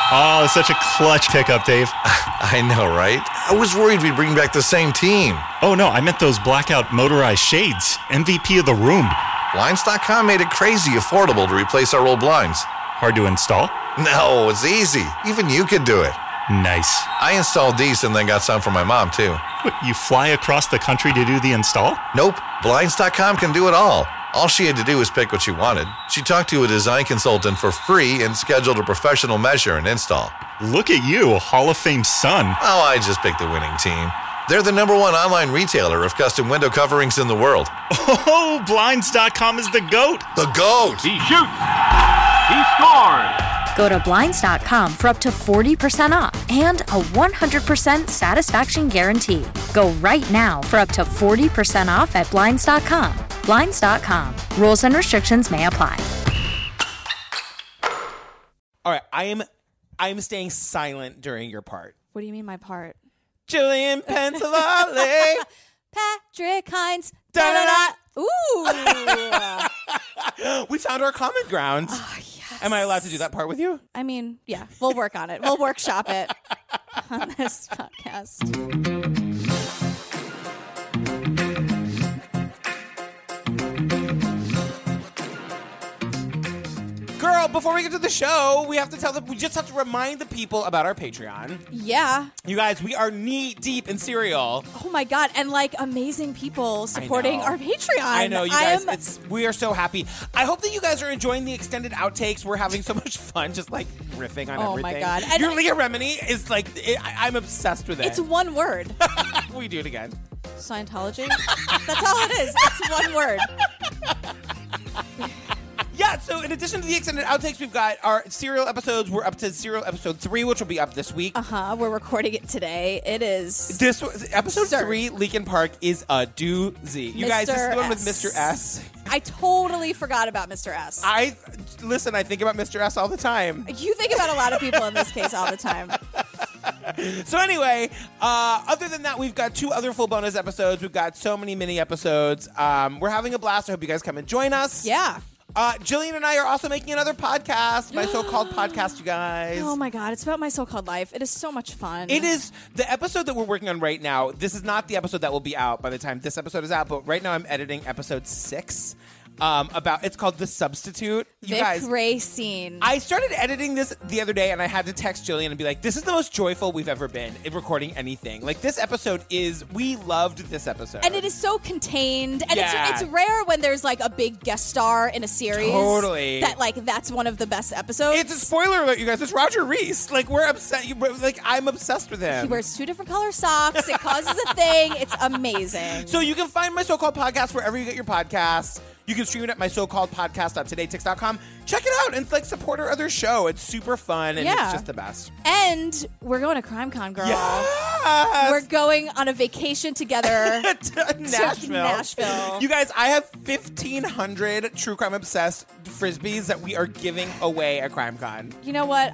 Oh, such a clutch pickup, Dave. I know, right? I was worried we'd bring back the same team. Oh, no, I meant those blackout motorized shades. MVP of the room. Blinds.com made it crazy affordable to replace our old blinds. Hard to install? No, it's easy. Even you could do it. Nice. I installed these and then got some for my mom, too. What, you fly across the country to do the install? Nope. Blinds.com can do it all. All she had to do was pick what she wanted. She talked to a design consultant for free and scheduled a professional measure and install. Look at you, a Hall of Fame son. Oh, I just picked the winning team. They're the #1 online retailer of custom window coverings in the world. Oh, Blinds.com is the GOAT. The GOAT! He shoots! He scores! Go to Blinds.com for up to 40% off and a 100% satisfaction guarantee. Go right now for up to 40% off at Blinds.com. Blinds.com. Rules and restrictions may apply. All right, I'm staying silent during your part. What do you mean my part? Julian Pensavalli. Patrick Hines. Da-da-da. Ooh. We found our common ground. Oh, yes. Am I allowed to do that part with you? I mean, yeah, we'll work on it. We'll workshop it on this podcast. Girl, before we get to the show, we just have to remind the people about our Patreon. Yeah. You guys, we are knee deep in cereal. Oh my God. And like amazing people supporting our Patreon. I know, you guys. We are so happy. I hope that you guys are enjoying the extended outtakes. We're having so much fun just like riffing on everything. Oh my God. And your Leah Remini is like, I'm obsessed with it. It's one word. We do it again. Scientology? That's all it is. It's one word. Yeah, so in addition to the extended outtakes, we've got our serial episodes. We're up to serial episode 3, which will be up this week. We're recording it today. It is... Episode 3, Lincoln Park, is a doozy. You guys, this is the one with Mr. S. I totally forgot about Mr. S. I think about Mr. S all the time. You think about a lot of people in this case all the time. So anyway, other than that, we've got 2 other full bonus episodes. We've got so many mini episodes. We're having a blast. I hope you guys come and join us. Yeah. Jillian and I are also making another podcast, My So-Called Podcast, you guys. Oh my God, it's about my so-called life. It is so much fun. It is. The episode that we're working on right now, this is not the episode that will be out by the time this episode is out, but right now I'm editing episode 6. It's called The Substitute. You guys, Racine. I started editing this the other day and I had to text Jillian and be like, this is the most joyful we've ever been in recording anything. Like, this episode we loved this episode. And it is so contained. And Yeah. it's rare when there's like a big guest star in a series. Totally. That like, that's one of the best episodes. It's a spoiler alert, you guys. It's Roger Reese. Like, we're upset. Like, I'm obsessed with him. He wears 2 different color socks. It causes a thing. It's amazing. So you can find My So-Called Podcast wherever you get your podcasts. You can stream it at mysocalledpodcast.todaytix.com. Check it out and like support our other show. It's super fun and it's just the best. And we're going to CrimeCon, girl. Yes! We're going on a vacation together to Nashville. You guys, I have 1,500 true crime obsessed Frisbees that we are giving away at CrimeCon. You know what?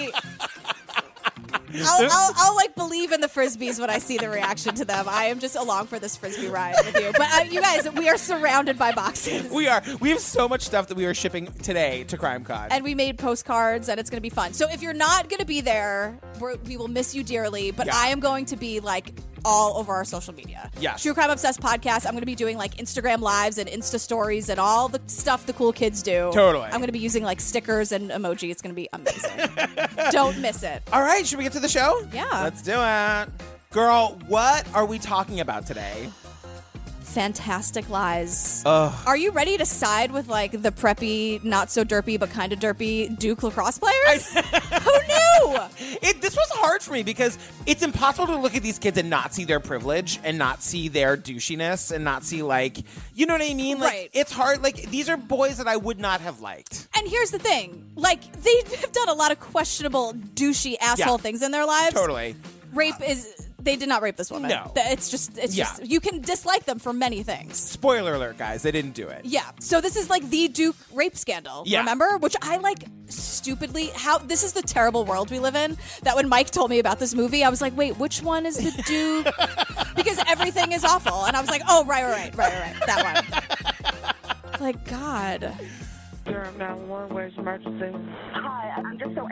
I'll like believe in the Frisbees when I see the reaction to them. I am just along for this Frisbee ride with you. But you guys, we are surrounded by boxes. We are. We have so much stuff that we are shipping today to CrimeCon. And we made postcards, and it's going to be fun. So if you're not going to be there, we will miss you dearly. But I am going to be like all over our social media. Yes. True Crime Obsessed Podcast. I'm going to be doing like Instagram lives and Insta stories and all the stuff the cool kids do. Totally. I'm going to be using like stickers and emoji. It's going to be amazing. Don't miss it. All right, should we get to the show? Yeah. Let's do it. Girl, what are we talking about today? Fantastic Lies. Are you ready to side with like the preppy, not so derpy, but kind of derpy Duke lacrosse players? Who knew? This was hard for me because it's impossible to look at these kids and not see their privilege and not see their douchiness and not see like, you know what I mean? Like, right. It's hard. Like, these are boys that I would not have liked. And here's the thing. Like, they have done a lot of questionable, douchey asshole things in their lives. Totally. Rape is... They did not rape this woman. No. It's just, you can dislike them for many things. Spoiler alert, guys. They didn't do it. Yeah. So this is like the Duke rape scandal. Yeah. Remember? Which I like stupidly, this is the terrible world we live in, that when Mike told me about this movie, I was like, wait, which one is the Duke? Because everything is awful. And I was like, oh, right. That one. Like, God. Durham 911, where's emergency? Hi, I'm just so angry I didn't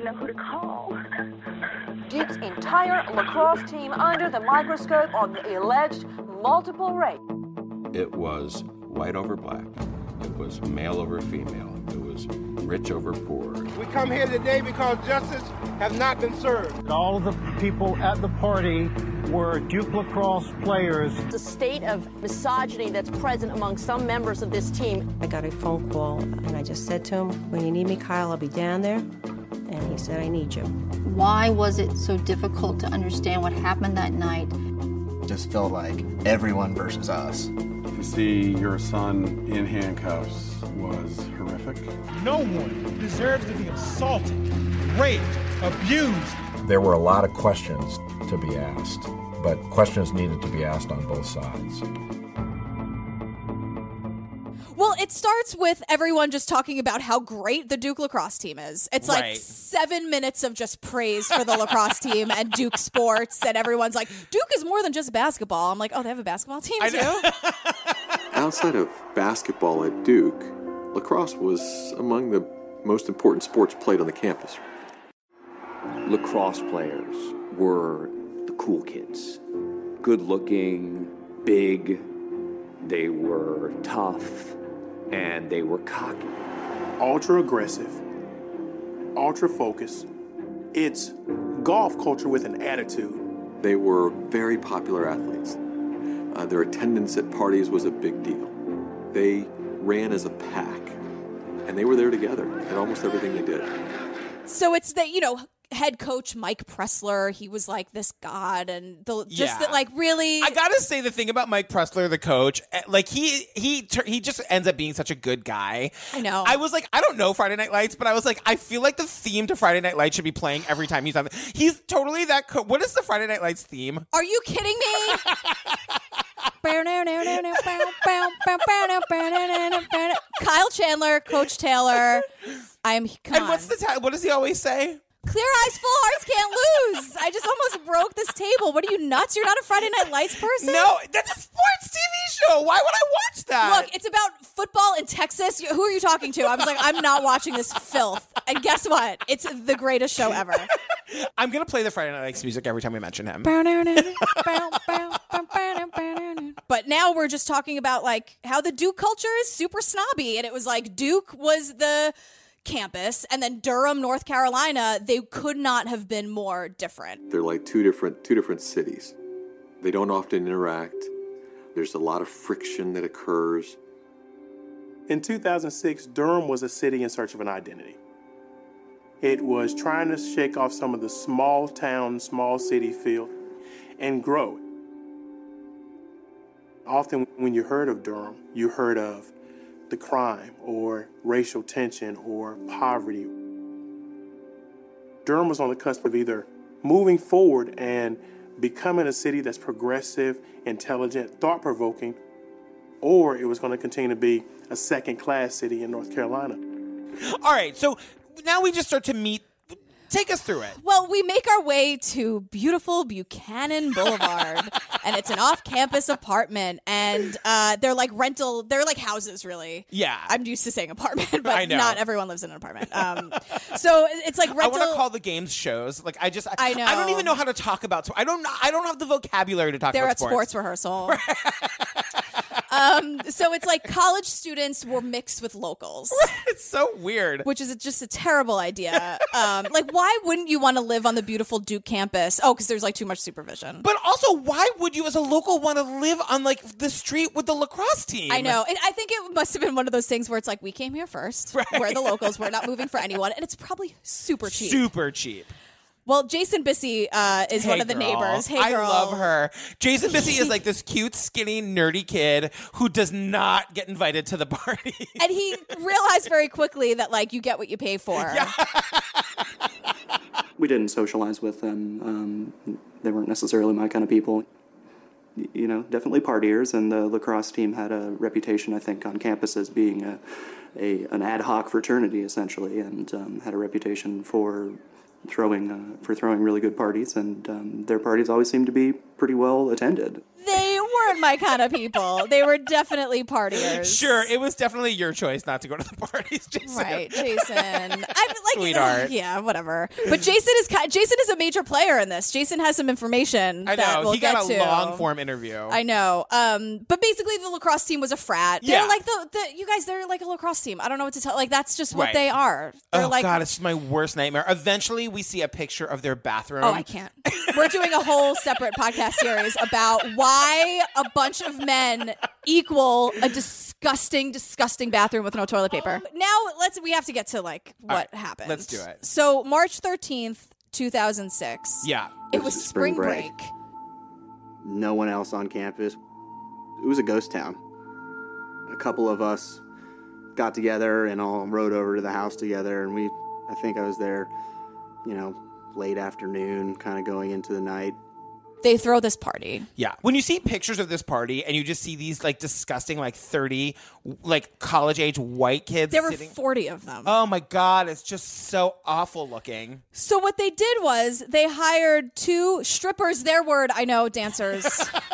didn't know who to call. Duke's entire lacrosse team under the microscope on the alleged multiple rape. It was white over black. It was male over female. It was rich over poor. We come here today because justice has not been served. All of the people at the party were Duke lacrosse players. The state of misogyny that's present among some members of this team. I got a phone call and I just said to him, when you need me, Kyle, I'll be down there. And he said, I need you. Why was it so difficult to understand what happened that night? Just felt like everyone versus us. To see your son in handcuffs was horrific. No one deserves to be assaulted, raped, abused. There were a lot of questions to be asked, but questions needed to be asked on both sides. Well, it starts with everyone just talking about how great the Duke lacrosse team is. It's like 7 minutes of just praise for the lacrosse team and Duke sports, and everyone's like, Duke is more than just basketball. I'm like, oh, they have a basketball team too? Outside of basketball at Duke, lacrosse was among the most important sports played on the campus. Lacrosse players were the cool kids. Good-looking, big, they were tough, and they were cocky. Ultra aggressive, ultra focused. It's golf culture with an attitude. They were very popular athletes. Their attendance at parties was a big deal. They ran as a pack, and they were there together at almost everything they did. So it's that, head coach Mike Pressler, he was like this god, and really. I gotta say, the thing about Mike Pressler, the coach, like he just ends up being such a good guy. I know. I was like, I don't know Friday Night Lights, but I was like, I feel like the theme to Friday Night Lights should be playing every time he's on. He's totally that. What is the Friday Night Lights theme? Are you kidding me? Kyle Chandler, Coach Taylor. And what does he always say? Clear eyes, full hearts can't lose. I just almost broke this table. What are you, nuts? You're not a Friday Night Lights person? No, that's a sports TV show. Why would I watch that? Look, it's about football in Texas. Who are you talking to? I was like, I'm not watching this filth. And guess what? It's the greatest show ever. I'm going to play the Friday Night Lights music every time we mention him. But now we're just talking about like how the Duke culture is super snobby. And it was like Duke was the campus, and then Durham, North Carolina, they could not have been more different. They're like two different cities. They don't often interact. There's a lot of friction that occurs. In 2006, Durham was a city in search of an identity. It was trying to shake off some of the small town, small city feel and grow. Often when you heard of Durham, you heard of the crime or racial tension or poverty. Durham was on the cusp of either moving forward and becoming a city that's progressive, intelligent, thought-provoking, or it was going to continue to be a second-class city in North Carolina. All right, so now we just start to meet. Take us through it. Well, we make our way to beautiful Buchanan Boulevard, and it's an off-campus apartment, and they're like houses, really. Yeah. I'm used to saying apartment, but I know. Not everyone lives in an apartment. So it's like rental. I want to call the games shows. Like I know. I don't even know how to talk about. I don't have the vocabulary to talk They're about at sports rehearsal. So it's like college students were mixed with locals. It's so weird. Which is just a terrible idea. Why wouldn't you want to live on the beautiful Duke campus? Oh, because there's like too much supervision. But also, why would you as a local want to live on like the street with the lacrosse team? I know. I think it must have been one of those things where it's like, we came here first. Right. We're the locals. We're not moving for anyone. And it's probably super cheap. Super cheap. Well, Jason Bissey is one of the neighbors. Hey, girl. I love her. Jason Bissey is like this cute, skinny, nerdy kid who does not get invited to the party. And he realized very quickly that, like, you get what you pay for. Yeah. We didn't socialize with them. They weren't necessarily my kind of people. You know, definitely partiers, and the lacrosse team had a reputation, I think, on campus as being an ad hoc fraternity, essentially, and had a reputation for throwing really good parties, and their parties always seemed to be pretty well attended. They were weren't my kind of people. They were definitely partiers. Sure, it was definitely your choice not to go to the parties, Jason. Right, Jason. I'm like, Sweetheart. Yeah, whatever. But Jason is a major player in this. Jason has some information. I that know. we'll He got get a to. long form interview. I know. But basically, the lacrosse team was a frat. They're Yeah. like you guys. They're like a lacrosse team. I don't know what to tell. Like that's just what Right. they are. They're Oh, like, God, it's my worst nightmare. Eventually, we see a picture of their bathroom. oh, I can't. We're doing a whole separate podcast series about why a bunch of men equal a disgusting bathroom with no toilet paper. Now we have to get to like what happened. Let's do it. So March 13th, 2006. Yeah. It was spring break. No one else on campus. It was a ghost town. A couple of us got together and all rode over to the house together, and I think I was there, late afternoon, kind of going into the night. They throw this party. Yeah. When you see pictures of this party and you just see these like disgusting, like 30, like college age white kids. There were sitting... 40 of them. Oh my God. It's just so awful looking. So what they did was they hired 2 strippers, their word, I know, dancers.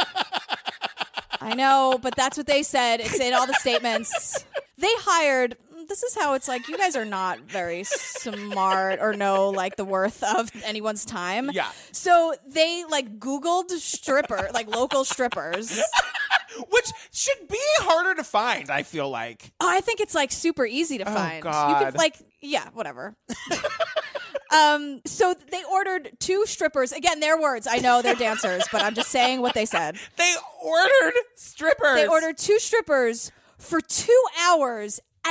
I know, but that's what they said. It's in all the statements. They hired... This is how it's like, you guys are not very smart or know like the worth of anyone's time. Yeah. So they like Googled local strippers. Which should be harder to find, I feel like. Oh, I think it's like super easy to find. God. You could whatever. So they ordered 2 strippers. Again, their words. I know they're dancers, but I'm just saying what they said. They ordered strippers. They ordered 2 strippers for 2 hours at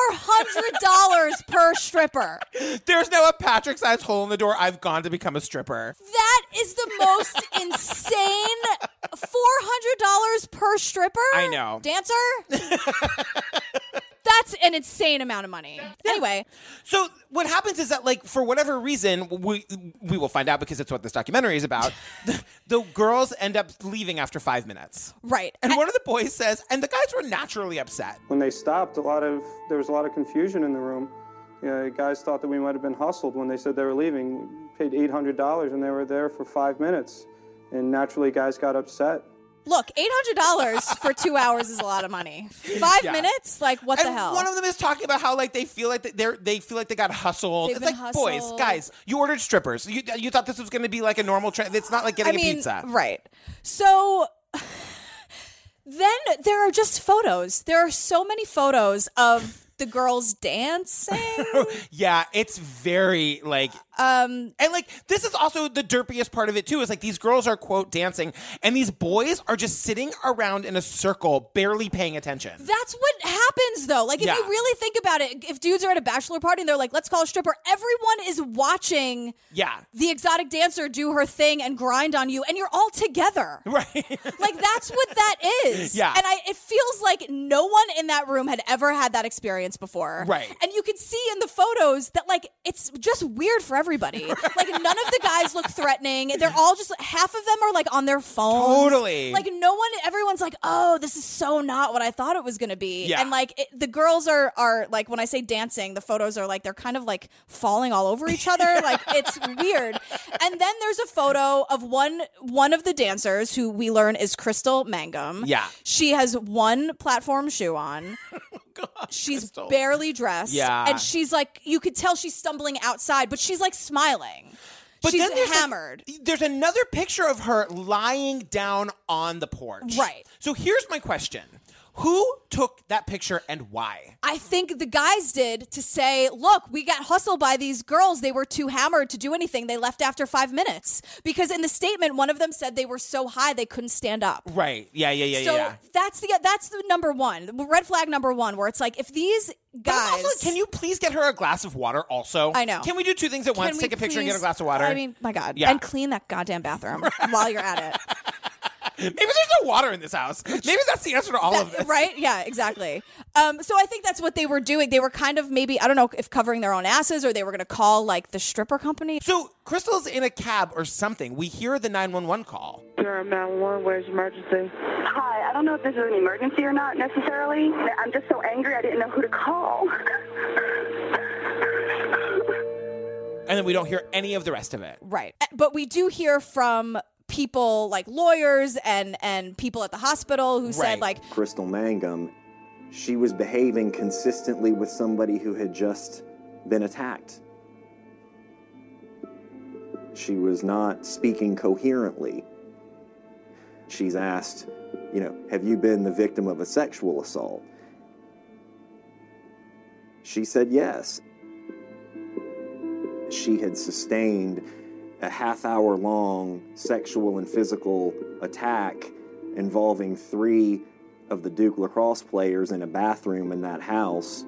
$400 per stripper. There's now a Patrick-sized hole in the door. I've gone to become a stripper. That is the most insane $400 per stripper. I know. Dancer? That's an insane amount of money. Anyway. So what happens is that, like, for whatever reason, we will find out because it's what this documentary is about, the girls end up leaving after 5 minutes. Right. And one of the boys says, and the guys were naturally upset. When they stopped, there was a lot of confusion in the room. Guys thought that we might have been hustled when they said they were leaving. We paid $800 and they were there for 5 minutes. And naturally, guys got upset. Look, $800 for 2 hours is a lot of money. 5 minutes? Like, what the hell? One of them is talking about how like they feel like they got hustled. It's like, boys, guys, you ordered strippers. You thought this was going to be like a normal trend. It's not like getting a pizza. Right. So then there are just photos. There are so many photos of the girls dancing. Yeah, it's very like and like this is also the derpiest part of it too, is like these girls are quote dancing and these boys are just sitting around in a circle barely paying attention. That's what happens though. Like if you really think about it, if dudes are at a bachelor party and they're like, let's call a stripper, everyone is watching the exotic dancer do her thing and grind on you and you're all together. Right. Like that's what that is. Yeah. And it feels like no one in that room had ever had that experience before. Right. And you can see in the photos that like it's just weird for everybody. Right. Like none of the guys look threatening. They're all just half of them are like on their phones. Totally. Like everyone's like, oh, this is so not what I thought it was going to be. Yeah. And like the girls are like, when I say dancing, the photos are like, they're kind of like falling all over each other. Like it's weird. And then there's a photo of one of the dancers who we learn is Crystal Mangum. Yeah. She has one platform shoe on. She's Crystal. Barely dressed. Yeah. And she's like, you could tell she's stumbling outside, but she's like smiling. But she's then there's hammered. There's another picture of her lying down on the porch. Right. So here's my question. Who took that picture and why? I think the guys did to say, look, we got hustled by these girls. They were too hammered to do anything. They left after 5 minutes. Because in the statement, one of them said they were so high they couldn't stand up. Right. Yeah. So that's the number one. Red flag number one, where it's like, if these guys... Also, can you please get her a glass of water also? I know. Can we do 2 things at once? Take a picture and get a glass of water? I mean, my God. Yeah. And clean that goddamn bathroom while you're at it. Maybe there's no water in this house. Maybe that's the answer to all of this. Right? Yeah, exactly. So I think that's what they were doing. They were kind of maybe, I don't know if covering their own asses or they were going to call like the stripper company. So Crystal's in a cab or something. We hear the 911 call. 911, where's emergency? Hi, I don't know if this is an emergency or not necessarily. I'm just so angry I didn't know who to call. And then we don't hear any of the rest of it. Right. But we do hear from people like lawyers and people at the hospital who said like Crystal Mangum, she was behaving consistently with somebody who had just been attacked. She was not speaking coherently. She's asked, have you been the victim of a sexual assault? She said yes. She had sustained a half-hour-long sexual and physical attack involving 3 of the Duke lacrosse players in a bathroom in that house.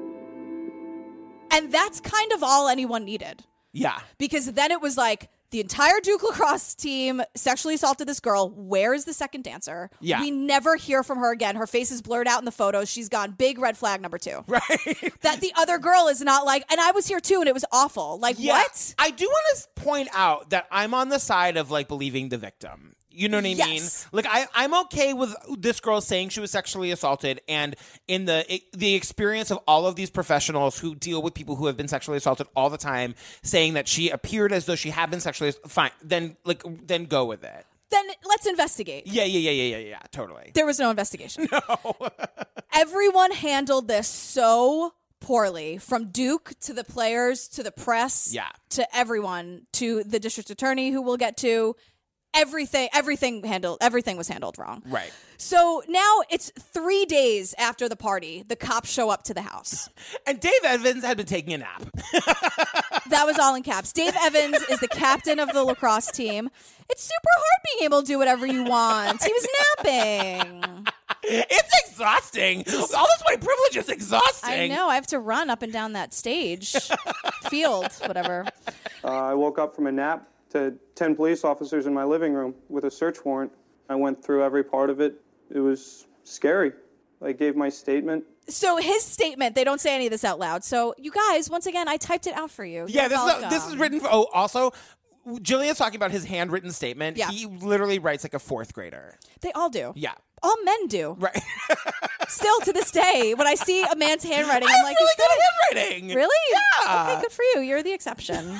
And that's kind of all anyone needed. Yeah. Because then it was like, the entire Duke lacrosse team sexually assaulted this girl. Where is the second dancer? Yeah. We never hear from her again. Her face is blurred out in the photos. She's gone. Big red flag number 2. Right. That the other girl is not like, and I was here too, and it was awful. Like, what? I do want to point out that I'm on the side of like believing the victim. You know what I mean? Like, I'm okay with this girl saying she was sexually assaulted, and in the experience of all of these professionals who deal with people who have been sexually assaulted all the time, saying that she appeared as though she had been sexually fine. Then go with it. Then let's investigate. Yeah, totally. There was no investigation. No. Everyone handled this so poorly, from Duke to the players to the press, to everyone, to the district attorney, who we'll get to. Everything was handled wrong. Right. So now it's 3 days after the party. The cops show up to the house. And Dave Evans had been taking a nap. That was all in caps. Dave Evans is the captain of the lacrosse team. It's super hard being able to do whatever you want. He was napping. It's exhausting. All this white privilege is exhausting. I know. I have to run up and down that stage. Field, whatever. I woke up from a nap to 10 police officers in my living room with a search warrant. I went through every part of it. It was scary. I gave my statement. So his statement, they don't say any of this out loud. So you guys, once again, I typed it out for you. Yeah, this is written for, also, Jillian's talking about his handwritten statement. Yeah. He literally writes like a 4th grader. They all do. Yeah. All men do. Right. Still to this day, when I see a man's handwriting, I'm like, really good handwriting. Really? Yeah. Okay, good for you. You're the exception.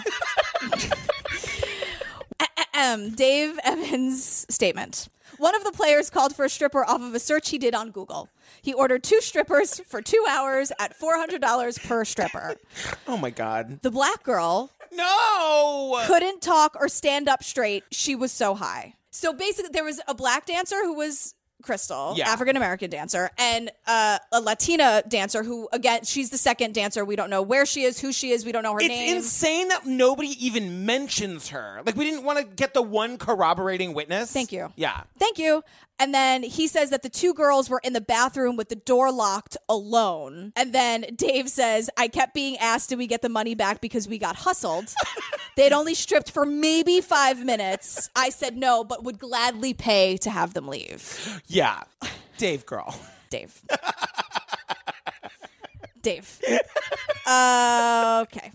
Dave Evans' statement. One of the players called for a stripper off of a search he did on Google. He ordered 2 strippers for 2 hours at $400 per stripper. Oh, my God. The black girl couldn't talk or stand up straight. She was so high. So basically, there was a black dancer who was Crystal, African-American dancer, and a Latina dancer who, again, she's the second dancer. We don't know where she is, who she is. We don't know her name. It's insane that nobody even mentions her. Like, we didn't want to get the one corroborating witness. Thank you. Yeah. Thank you. And then he says that the 2 girls were in the bathroom with the door locked alone. And then Dave says, I kept being asked, did we get the money back because we got hustled? They'd only stripped for maybe 5 minutes. I said no, but would gladly pay to have them leave. Yeah. Dave, girl. Dave. Dave. Okay.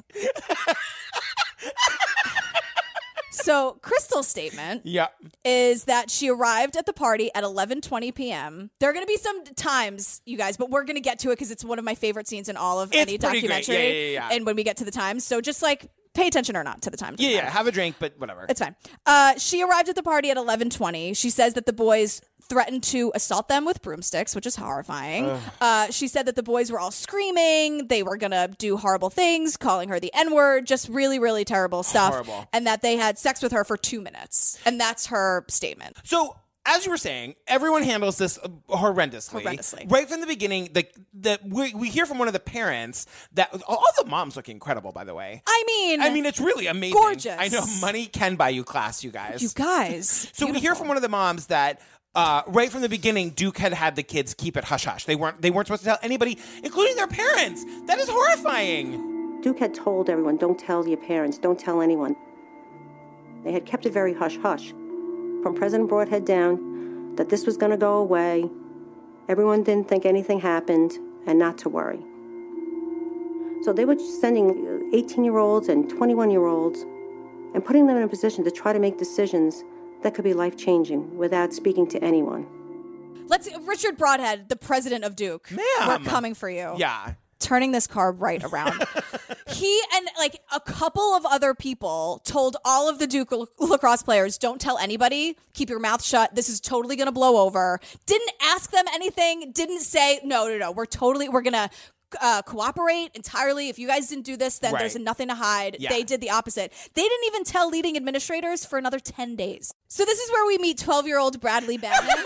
So Crystal's statement is that she arrived at the party at 11:20 p.m. There are going to be some times, you guys, but we're going to get to it because it's one of my favorite scenes in all of any documentary. Yeah. And when we get to the times. So just like pay attention or not to the time. Yeah, have a drink, but whatever. It's fine. She arrived at the party at 11:20. She says that the boys threatened to assault them with broomsticks, which is horrifying. She said that the boys were all screaming. They were going to do horrible things, calling her the N-word, just really, really terrible stuff. Horrible. And that they had sex with her for 2 minutes. And that's her statement. So, as you were saying, everyone handles this horrendously. Right from the beginning, we hear from one of the parents that all the moms look incredible, by the way. I mean, it's really amazing. Gorgeous. I know money can buy you class, you guys. You guys. So we hear from one of the moms that right from the beginning, Duke had the kids keep it hush-hush. They weren't supposed to tell anybody, including their parents. That is horrifying. Duke had told everyone, don't tell your parents, don't tell anyone. They had kept it very hush-hush. From President Broadhead down, that this was going to go away. Everyone didn't think anything happened, and not to worry. So they were sending 18-year-olds and 21-year-olds and putting them in a position to try to make decisions that could be life-changing without speaking to anyone. Richard Broadhead, the president of Duke. Ma'am. We're coming for you. Yeah. Turning this car right around. He and like a couple of other people told all of the Duke lacrosse players, don't tell anybody, keep your mouth shut. This is totally going to blow over. Didn't ask them anything. Didn't say, no. We're going to cooperate entirely. If you guys didn't do this, then there's nothing to hide. Yeah. They did the opposite. They didn't even tell leading administrators for another 10 days. So this is where we meet 12-year-old Bradley Bannon.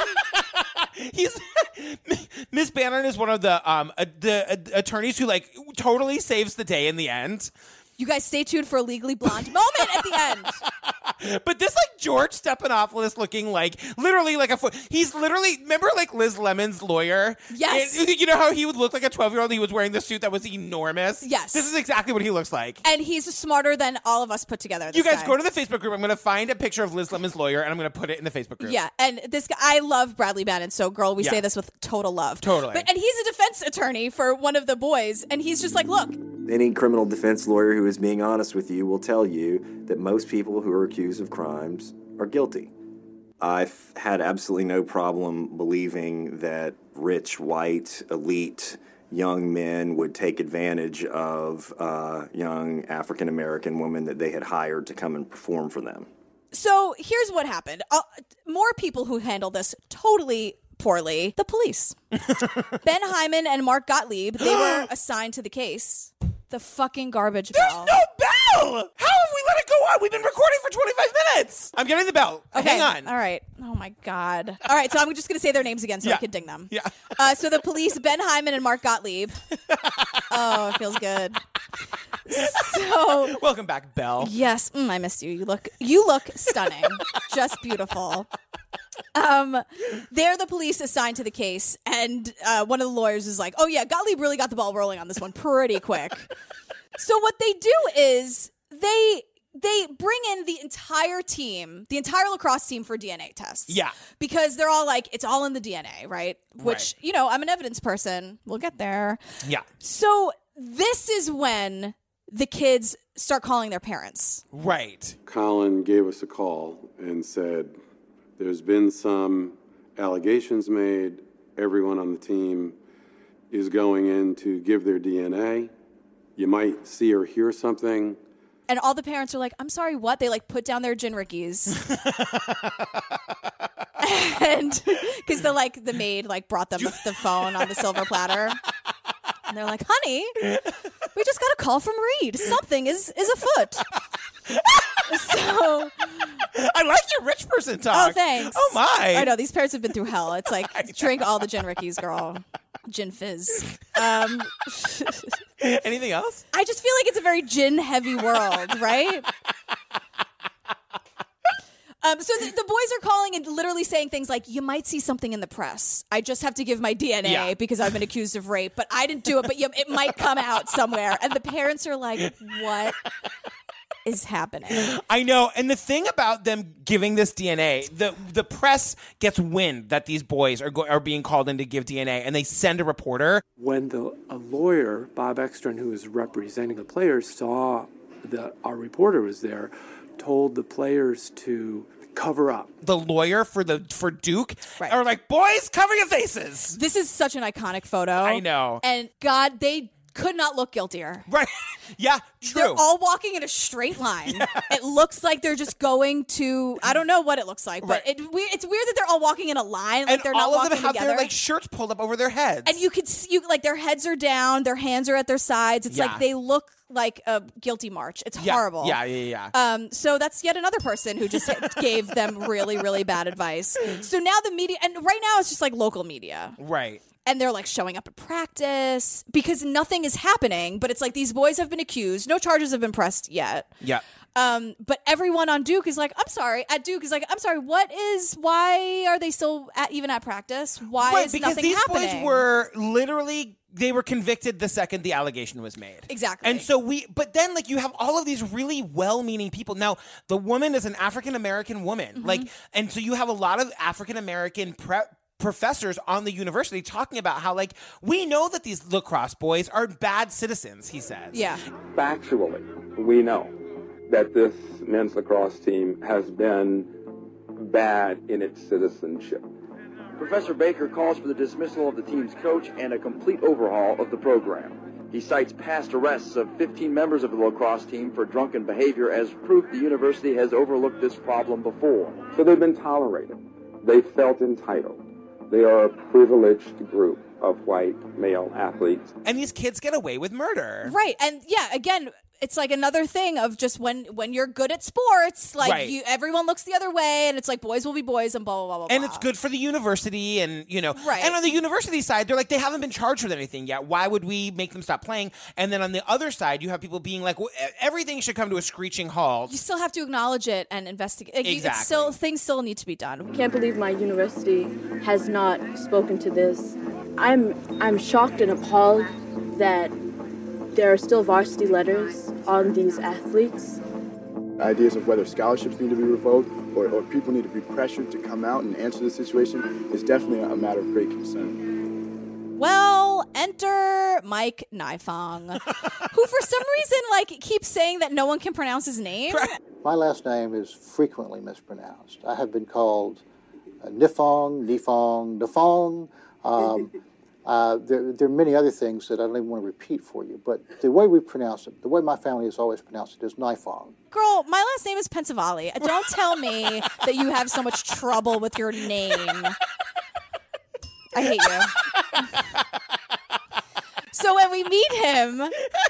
Miss Bannon is one of the attorneys who like totally saves the day in the end. You guys stay tuned for a Legally Blonde moment at the end. But this like George Stephanopoulos looking like literally like he's literally, remember like Liz Lemon's lawyer? Yes. You know how he would look like a 12-year-old? He was wearing the suit that was enormous? Yes. This is exactly what he looks like. And he's smarter than all of us put together. You guys go to the Facebook group. I'm going to find a picture of Liz Lemon's lawyer and I'm going to put it in the Facebook group. Yeah. And this guy, I love Bradley Bannon. So girl, we say this with total love. Totally. And he's a defense attorney for one of the boys. And he's just like, look. Any criminal defense lawyer who is being honest with you will tell you that most people who are accused of crimes are guilty. I've had absolutely no problem believing that rich, white, elite young men would take advantage of young African-American women that they had hired to come and perform for them. So here's what happened. More people who handled this totally poorly. The police. Ben Hyman and Mark Gottlieb, they were assigned to the case. The fucking garbage bell. There's no bell! How have we let it go on? We've been recording for 25 minutes. I'm getting the bell. Okay. Hang on. All right. Oh, my God. All right, so I'm just going to say their names again so I can ding them. Yeah. So the police, Ben Hyman and Mark Gottlieb. Oh, it feels good. So welcome back, Belle. Yes. I missed you. You look stunning. Just beautiful. They're the police assigned to the case, and one of the lawyers is like, oh yeah, Gottlieb really got the ball rolling on this one pretty quick. So what they do is they bring in the entire team, the entire lacrosse team for DNA tests. Yeah. Because they're all like, it's all in the DNA, right? Which, you know, I'm an evidence person. We'll get there. Yeah. So this is when the kids start calling their parents. Right. Colin gave us a call and said, there's been some allegations made. Everyone on the team is going in to give their DNA. You might see or hear something. And all the parents are like, I'm sorry, what? They like put down their gin rickies. And because the maid like brought them the phone on the silver platter. And they're like, honey, we just got a call from Reed. Something is afoot. So I like your rich person talk. Oh, thanks. Oh, my. I know. These parents have been through hell. It's like, drink all the gin rickies, girl. Gin fizz. Anything else? I just feel like it's a very gin-heavy world, right? So the boys are calling and literally saying things like, you might see something in the press. I just have to give my DNA because I've been accused of rape, but I didn't do it, but it might come out somewhere. And the parents are like, what is happening? I know. And the thing about them giving this DNA, the press gets wind that these boys are being called in to give DNA, and they send a reporter. When a lawyer, Bob Ekstrom, who was representing the players, saw that our reporter was there, told the players to cover up. The lawyer for Duke are like, boys, cover your faces. This is such an iconic photo. I know. And God, they could not look guiltier. Right. Yeah, true. They're all walking in a straight line. Yeah. It looks like they're just going to, I don't know what it looks like, but it's weird that they're all walking in a line. Like and they're not all of walking them have together. Their shirts pulled up over their heads. And you could see, like their heads are down, their hands are at their sides. It's like they look like a guilty march. It's horrible. Yeah. So that's yet another person who just gave them really, really bad advice. So now the media, and right now it's just like local media. Right. And they're like showing up at practice because nothing is happening. But it's like these boys have been accused. No charges have been pressed yet. Yeah. But everyone on Duke is like, I'm sorry. At Duke is like, I'm sorry. Why are they still even at practice? Why is nothing happening? Because these boys were literally, they were convicted the second the allegation was made. Exactly. And so but then like you have all of these really well-meaning people. Now, the woman is an African-American woman. Mm-hmm. Like, and so you have a lot of African-American professors on the university talking about how, like, we know that these lacrosse boys are bad citizens, he says. Yeah. Factually, we know that this men's lacrosse team has been bad in its citizenship. Professor Baker calls for the dismissal of the team's coach and a complete overhaul of the program. He cites past arrests of 15 members of the lacrosse team for drunken behavior as proof the university has overlooked this problem before. So they've been tolerated. They felt entitled. They are a privileged group of white male athletes. And these kids get away with murder. Right. And yeah, again, it's like another thing of just when you're good at sports, like Right. everyone looks the other way, and it's like boys will be boys and blah, blah, blah, blah, And blah. it's good for the university, and Right. And on the university side, they're like, they haven't been charged with anything yet. Why would we make them stop playing? And then on the other side, you have people being like, well, everything should come to a screeching halt. You still have to acknowledge it and investigate. Exactly. Things still need to be done. Can't believe my university has not spoken to this. I'm shocked and appalled that there are still varsity letters on these athletes. Ideas of whether scholarships need to be revoked or people need to be pressured to come out and answer the situation is definitely a matter of great concern. Well, enter Mike Nifong, who for some reason keeps saying that no one can pronounce his name. My last name is frequently mispronounced. I have been called Nifong, Nifong. There are many other things that I don't even want to repeat for you, but the way we pronounce it, the way my family has always pronounced it, is Nifong. Girl, my last name is Pensavalle. Don't tell me that you have so much trouble with your name. I hate you. So when we meet him,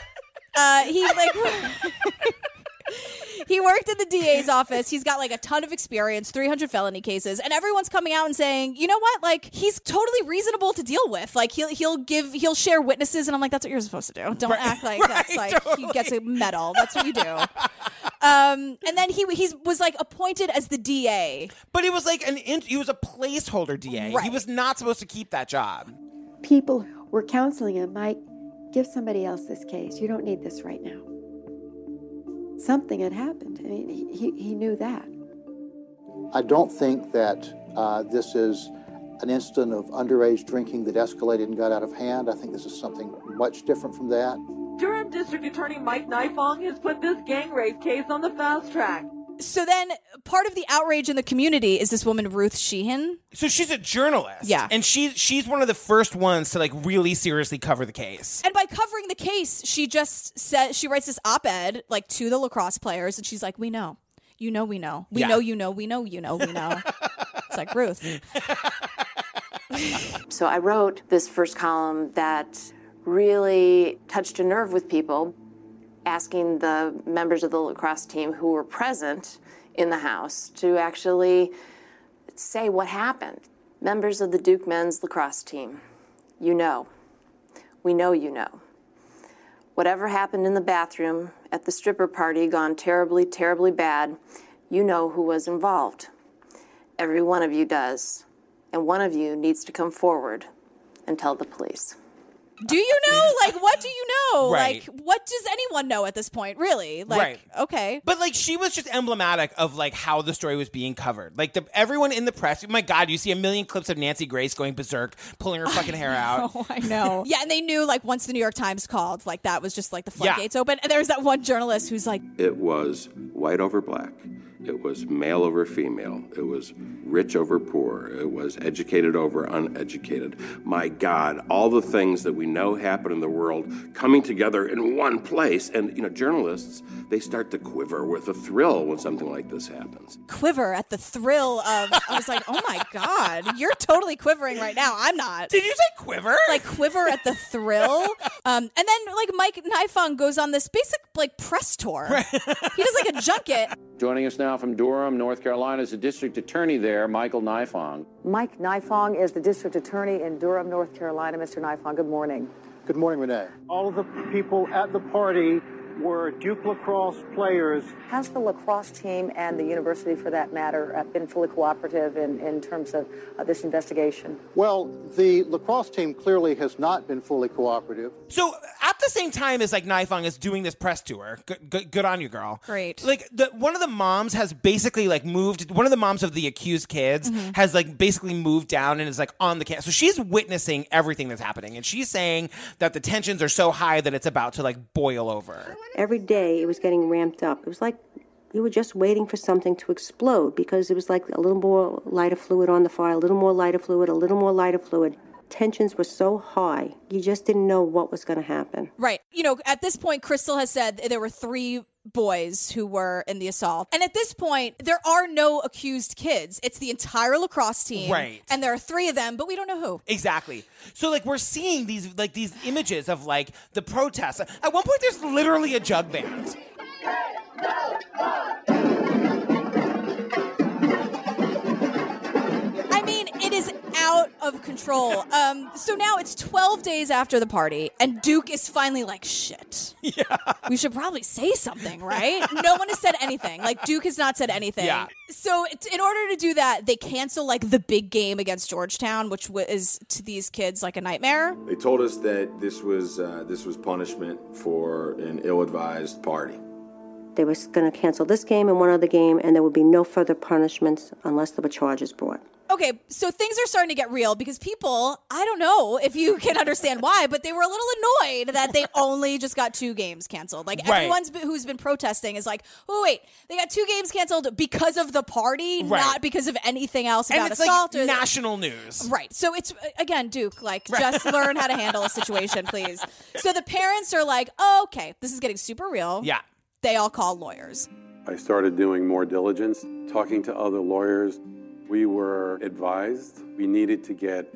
he worked in the DA's office. He's got a ton of experience, 300 felony cases, and everyone's coming out and saying, you know what? He's totally reasonable to deal with. He'll share witnesses, and I'm like, that's what you're supposed to do. Don't act like that's totally. He gets a medal. That's what you do. And then he was appointed as the DA, but it was he was a placeholder DA. Right. He was not supposed to keep that job. People were counseling him, Mike, give somebody else this case. You don't need this right now. Something had happened. I mean, he knew that. I don't think that this is an incident of underage drinking that escalated and got out of hand. I think this is something much different from that. Durham District Attorney Mike Nifong has put this gang rape case on the fast track. So then part of the outrage in the community is this woman, Ruth Sheehan. So she's a journalist. Yeah. And she's one of the first ones to really seriously cover the case. And by covering the case, she just says, she writes this op-ed to the lacrosse players, and she's like, we know. You know we know. We know you know. We know you know. We know. It's like, Ruth. So I wrote this first column that really touched a nerve with people, asking the members of the lacrosse team who were present in the house to actually say what happened. Members of the Duke men's lacrosse team, you know. We know you know. Whatever happened in the bathroom at the stripper party gone terribly, terribly bad, you know who was involved. Every one of you does. And one of you needs to come forward and tell the police. Do you know? What do you know? Right. What does anyone know at this point, really? Right. Okay. But she was just emblematic of how the story was being covered. Everyone in the press, my God, you see a million clips of Nancy Grace going berserk, pulling her fucking hair out. Oh, I know. Yeah, and they knew once the New York Times called, that was just the floodgates open. And there's that one journalist who's like, it was white over black. It was male over female. It was rich over poor. It was educated over uneducated. My God, all the things that we know happen in the world coming together in one place. And, journalists, they start to quiver with a thrill when something like this happens. Quiver at the thrill of, I was like, oh my God, you're totally quivering right now. I'm not. Did you say quiver? Quiver at the thrill. And then Mike Nifong goes on this basic press tour. He does a junket. Joining us now from Durham, North Carolina, is the district attorney there, Michael Nifong. Mike Nifong is the district attorney in Durham, North Carolina. Mr. Nifong, good morning. Good morning, Renee. All of the people at the party were Duke lacrosse players. Has the lacrosse team and the university, for that matter, been fully cooperative in terms of this investigation? Well, the lacrosse team clearly has not been fully cooperative. So at the same time as Nifong is doing this press tour, good on you, girl. Great. One of the moms has basically moved. One of the moms of the accused kids has basically moved down and is on the campus. So she's witnessing everything that's happening, and she's saying that the tensions are so high that it's about to boil over. Every day it was getting ramped up. It was like you were just waiting for something to explode because it was like a little more lighter fluid on the fire, a little more lighter fluid, a little more lighter fluid. tensions were so high, you just didn't know what was going to happen. Right. You know, at this point, Crystal has said there were 3 boys who were in the assault. And at this point, there are no accused kids. It's the entire lacrosse team. Right. And there are 3 of them, but we don't know who. Exactly. So, like, we're seeing these images of, like, the protests. At one point, there's literally a jug band. I mean, it is out of control. So now it's 12 days after the party, and Duke is finally like, shit. Yeah. We should probably say something, right? No one has said anything. Like, Duke has not said anything. Yeah. So in order to do that, they cancel, like, the big game against Georgetown, which is to these kids like a nightmare. They told us that this was punishment for an ill-advised party. They were going to cancel this game and one other game, and there would be no further punishments unless there were charges brought. Okay, so things are starting to get real because people, I don't know if you can understand why, but they were a little annoyed that they only just got 2 games canceled. Like, everyone who's been protesting is like, oh, wait, they got 2 games canceled because of the party, not because of anything else about and it's assault. Like national news. Right. So it's, again, Duke, like, just learn how to handle a situation, please. So the parents are like, oh, okay, this is getting super real. Yeah. They all call lawyers. I started doing more diligence, talking to other lawyers. We were advised we needed to get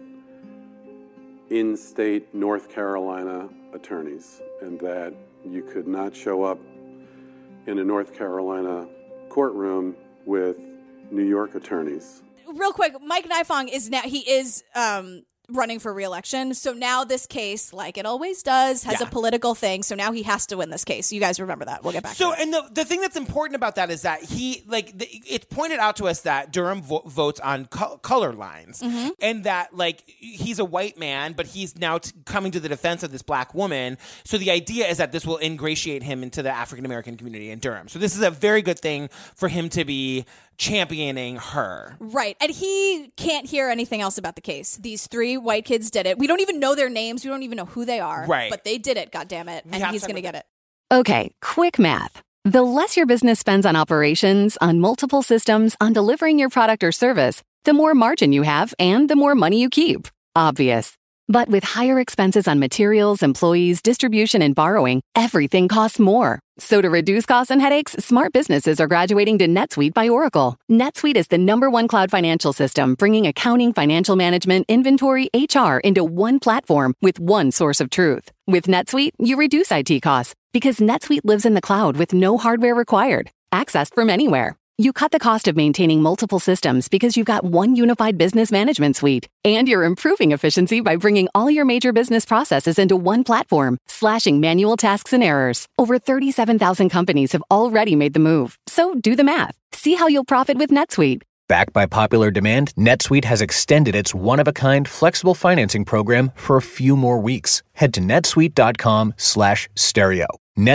in-state North Carolina attorneys, and that you could not show up in a North Carolina courtroom with New York attorneys. Real quick, Mike Nifong is now, he is running for re-election. So now this case, like it always does, has a political thing. So now he has to win this case. You guys remember that. We'll get back to it. And the thing that's important about that is that it's pointed out to us that Durham votes on color lines. Mm-hmm. And that, like, he's a white man, but he's now coming to the defense of this black woman. So the idea is that this will ingratiate him into the African-American community in Durham. So this is a very good thing for him to be championing her. Right. And he can't hear anything else about the case. These 3 white kids did it. We don't even know their names. We don't even know who they are. Right. But they did it, goddammit. And he's going to get it. Okay, quick math. The less your business spends on operations, on multiple systems, on delivering your product or service, the more margin you have and the more money you keep. Obvious. But with higher expenses on materials, employees, distribution, and borrowing, everything costs more. So to reduce costs and headaches, smart businesses are graduating to NetSuite by Oracle. NetSuite is the #1 cloud financial system, bringing accounting, financial management, inventory, HR into one platform with one source of truth. With NetSuite, you reduce IT costs because NetSuite lives in the cloud with no hardware required, accessed from anywhere. You cut the cost of maintaining multiple systems because you've got one unified business management suite. And you're improving efficiency by bringing all your major business processes into one platform, slashing manual tasks and errors. Over 37,000 companies have already made the move. So do the math. See how you'll profit with NetSuite. Backed by popular demand, NetSuite has extended its one-of-a-kind flexible financing program for a few more weeks. Head to netsuite.com/stereo.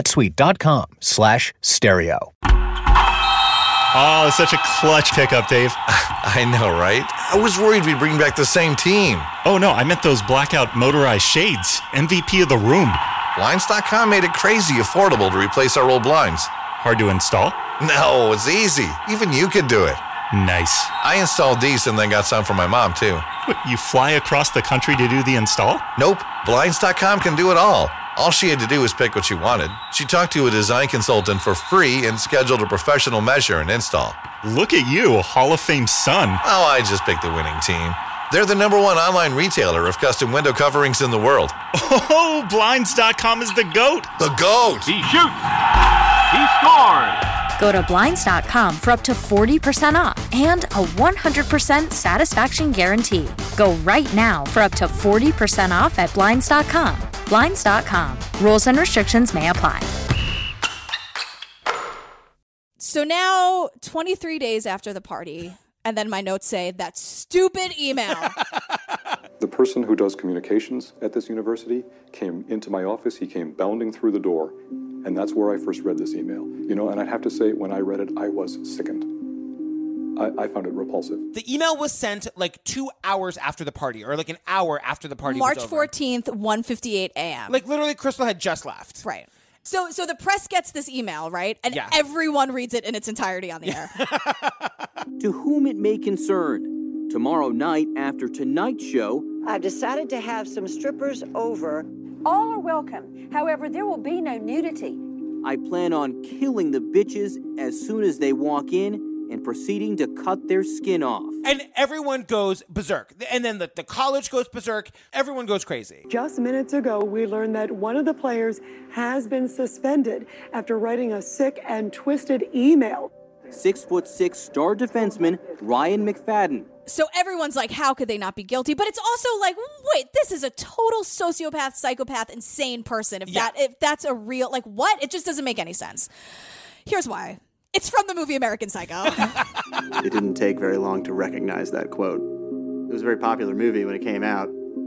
netsuite.com/stereo. Oh, it's such a clutch pickup, Dave. I know, right? I was worried we'd bring back the same team. Oh, no, I meant those blackout motorized shades. MVP of the room. Blinds.com made it crazy affordable to replace our old blinds. Hard to install? No, it's easy. Even you could do it. Nice. I installed these and then got some for my mom, too. What, you fly across the country to do the install? Nope. Blinds.com can do it all. All she had to do was pick what she wanted. She talked to a design consultant for free and scheduled a professional measure and install. Look at you, Hall of Fame son. Oh, I just picked the winning team. They're the #1 online retailer of custom window coverings in the world. Oh, Blinds.com is the GOAT. The GOAT! He shoots. He scores. Go to Blinds.com for up to 40% off and a 100% satisfaction guarantee. Go right now for up to 40% off at Blinds.com. Blinds.com. Rules and restrictions may apply. So now, 23 days after the party, and then my notes say that stupid email. The person who does communications at this university came into my office. He came bounding through the door, and that's where I first read this email. And I have to say, when I read it, I was sickened. I found it repulsive. The email was sent like 2 hours after the party, or like an hour after the party March was over. 14th, 1:58 a.m. Like literally Crystal had just left. Right. So the press gets this email, right? And everyone reads it in its entirety on the air. To whom it may concern, tomorrow night after tonight's show, I've decided to have some strippers over. All are welcome. However, there will be no nudity. I plan on killing the bitches as soon as they walk in and proceeding to cut their skin off. And everyone goes berserk. And then the college goes berserk. Everyone goes crazy. Just minutes ago, we learned that one of the players has been suspended after writing a sick and twisted email. 6'6" star defenseman Ryan McFadden. So everyone's like, how could they not be guilty? But it's also like, wait, this is a total sociopath, psychopath, insane person. If that's a real, like, what? It just doesn't make any sense. Here's why. It's from the movie American Psycho. It didn't take very long to recognize that quote. It was a very popular movie when it came out.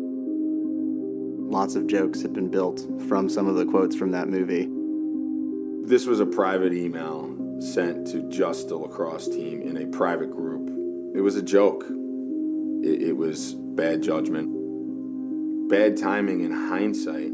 Lots of jokes have been built from some of the quotes from that movie. This was a private email sent to just the lacrosse team in a private group. It was a joke. It was bad judgment, bad timing in hindsight.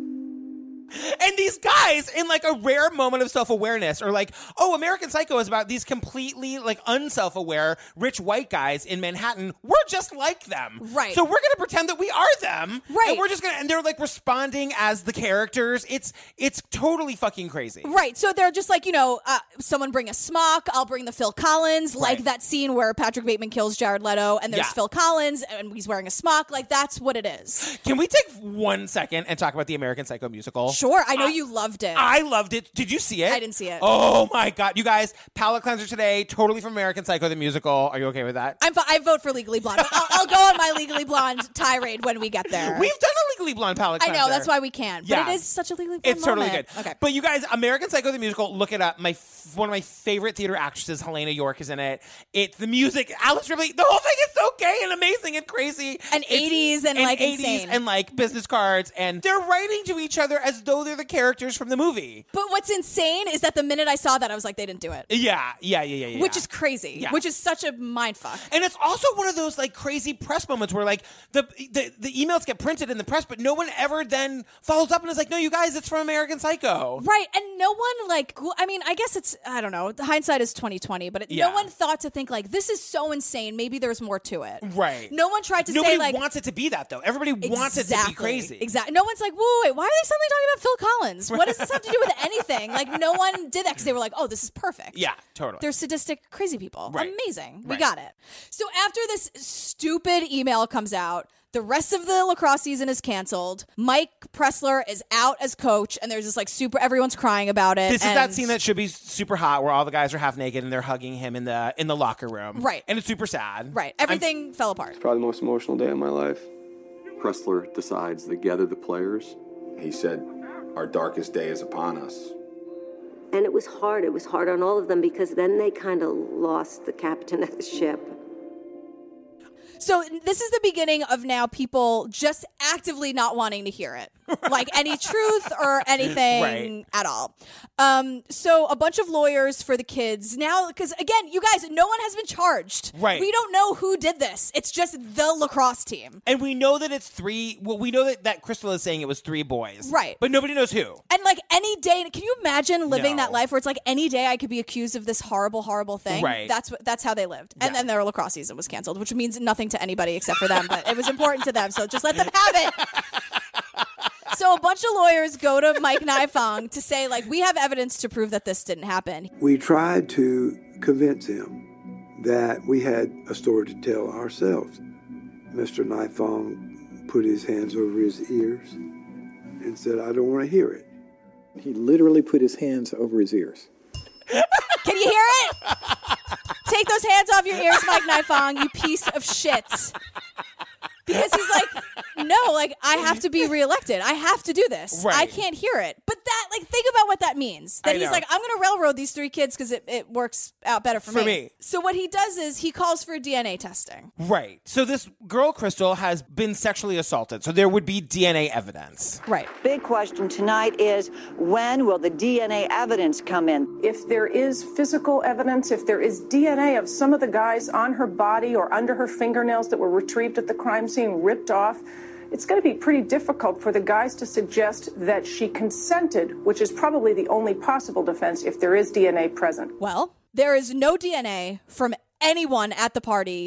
And these guys, in like a rare moment of self-awareness, are like, oh, American Psycho is about these completely like unself-aware rich white guys in Manhattan. We're just like them. Right. So we're going to pretend that we are them. Right. And we're just going to, and they're like responding as the characters. It's totally fucking crazy. Right. So they're just like, someone bring a smock. I'll bring the Phil Collins. Like that scene where Patrick Bateman kills Jared Leto and there's Phil Collins and he's wearing a smock. Like that's what it is. Can we take 1 second and talk about the American Psycho musical? Sure. I know you loved it. I loved it. Did you see it? I didn't see it. Oh my God. You guys, palate cleanser today, totally from American Psycho, the musical. Are you okay with that? I vote for Legally Blonde. But I'll go on my Legally Blonde tirade when we get there. We've done a Legally Blonde palate cleanser. I know, that's why we can't. But it is such a Legally Blonde It's totally moment. good. Okay. But you guys, American Psycho, the musical, look it up. One of my favorite theater actresses, Helena York, is in it. It's the music, Alice Ripley, the whole thing is so gay and amazing and crazy. And 80s and like 80s insane. And like business cards. And they're writing to each other as though they're the characters from the movie. But what's insane is that the minute I saw that, I was like, they didn't do it. Yeah. Which is crazy. Yeah. Which is such a mindfuck. And it's also one of those like crazy press moments where like the emails get printed in the press, but no one ever then follows up and is like, no, you guys, it's from American Psycho. Right. And no one like, I mean, I guess it's, I don't know, hindsight is 20/20, but no one thought to think like, this is so insane. Maybe there's more to it. Right. No one tried to Nobody say like. Nobody wants it to be that though. Everybody wants it to be crazy. Exactly. No one's like, wait, why are they suddenly talking about Phil Collins? What does this have to do with anything? Like no one did that because they were like, oh, this is perfect. Yeah, totally. They're sadistic, crazy people. Right. Amazing. We Right. got it. So after this stupid email comes out, the rest of the lacrosse season is canceled. Mike Pressler is out as coach, and there's this like everyone's crying about it. This is that scene that should be super hot, where all the guys are half naked and they're hugging him in the locker room. Right. And it's super sad. Right. Everything fell apart. It's probably the most emotional day of my life. Pressler decides to gather the players. He said, our darkest day is upon us. And it was hard. It was hard on all of them because then they kind of lost the captain of the ship. So this is the beginning of now people just actively not wanting to hear it. Like any truth or anything at all. So a bunch of lawyers for the kids now, because again, you guys, no one has been charged. Right. We don't know who did this. It's just the lacrosse team. And we know that it's three. Well, we know that Crystal is saying it was 3 boys. Right. But nobody knows who. And like any day, can you imagine living No. that life where it's like any day I could be accused of this horrible, horrible thing? Right. That's how they lived. And then their lacrosse season was canceled, which means nothing to anybody except for them. But it was important to them, so just let them have it. So a bunch of lawyers go to Mike Nifong to say, like, we have evidence to prove that this didn't happen. We tried to convince him that we had a story to tell ourselves. Mr. Nifong put his hands over his ears and said, I don't want to hear it. He literally put his hands over his ears. Can you hear it? Take those hands off your ears, Mike Nifong, you piece of shit. Because he's like, no, like, I have to be reelected. I have to do this. Right. I can't hear it. But that, like, think about what that means. That I he's know. like, I'm going to railroad these 3 kids because it works out better for me. So what he does is he calls for DNA testing. Right. So this girl, Crystal, has been sexually assaulted. So there would be DNA evidence. Right. Big question tonight is, when will the DNA evidence come in? If there is physical evidence, if there is DNA of some of the guys on her body or under her fingernails that were retrieved at the crime scene, ripped off, it's going to be pretty difficult for the guys to suggest that she consented, which is probably the only possible defense if there is DNA present. Well, there is no DNA from anyone at the party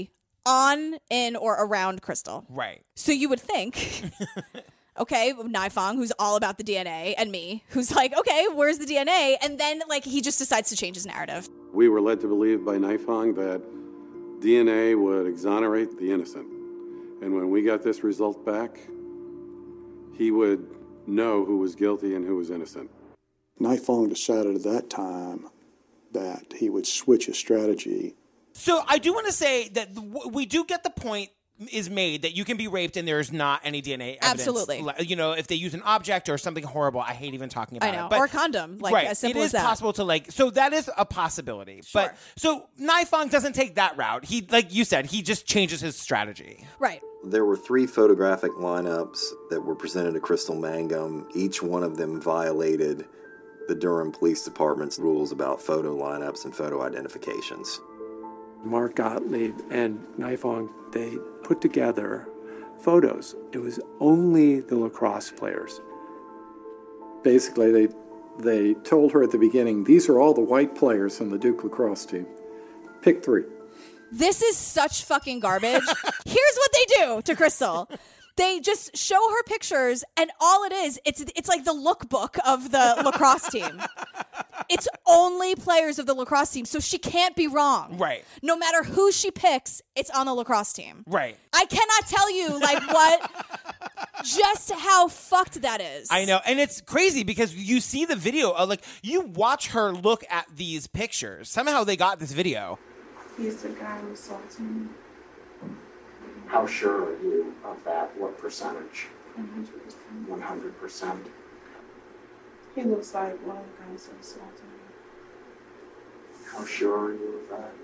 on, in, or around Crystal. Right. So you would think, okay, Naifang, who's all about the DNA, and me, who's like, okay, where's the DNA? And then, like, he just decides to change his narrative. We were led to believe by Naifang that DNA would exonerate the innocent. And when we got this result back, he would know who was guilty and who was innocent. Naifang decided at that time that he would switch his strategy. So I do want to say that we do get the point is made that you can be raped and there's not any DNA evidence. Absolutely. You know, if they use an object or something horrible, I hate even talking about it. I know. But, or a condom, like right, as simple it as is that. possible to like, so that is a possibility. Sure. But so Naifang doesn't take that route. He, like you said, he just changes his strategy. Right. There were 3 photographic lineups that were presented to Crystal Mangum. Each one of them violated the Durham Police Department's rules about photo lineups and photo identifications. Mark Gottlieb and Naifang, they put together photos. It was only the lacrosse players. Basically, they told her at the beginning, these are all the white players on the Duke lacrosse team. Pick 3. This is such fucking garbage. Here's what they do to Crystal. They just show her pictures, and all it is, it's like the lookbook of the lacrosse team. It's only players of the lacrosse team, so she can't be wrong. Right. No matter who she picks, it's on the lacrosse team. Right. I cannot tell you, like, just how fucked that is. I know. And it's crazy because you see the video, like, you watch her look at these pictures. Somehow they got this video. He's the guy who assaulted me. How sure are you of that? What percentage? 100%. 100%. He looks like one of the guys who assaulted me. How sure are you of that?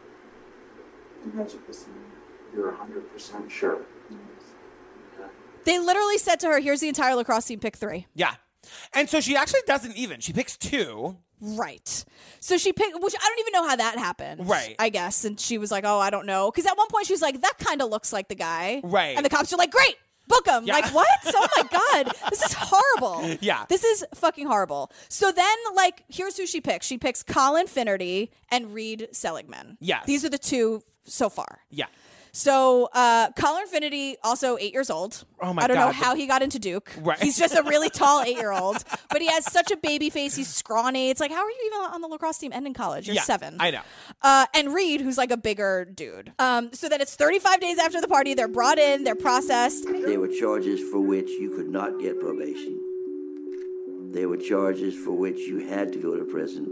100%. You're 100% sure. Yes. Okay. They literally said to her, here's the entire lacrosse team, pick 3. Yeah. And so she actually doesn't even. She picks 2. Right. So she picked, which I don't even know how that happened. Right. I guess. And she was like, oh, I don't know. Because at one point she was like, that kind of looks like the guy. Right. And the cops are like, great, book him. Yeah. Like, what? Oh my God. This is horrible. Yeah. This is fucking horrible. So then, like, here's who she picks. She picks Colin Finnerty and Reed Seligman. Yes. These are the 2 so far. Yeah. So Colin Finnerty, also 8 years old. Oh my I don't God. know how he got into Duke. Right. He's just a really tall 8-year-old, but he has such a baby face. He's scrawny. It's like, how are you even on the lacrosse team and in college? You're 7. I know. And Reed, who's like a bigger dude. So then it's 35 days after the party. They're brought in. They're processed. There were charges for which you could not get probation. There were charges for which you had to go to prison.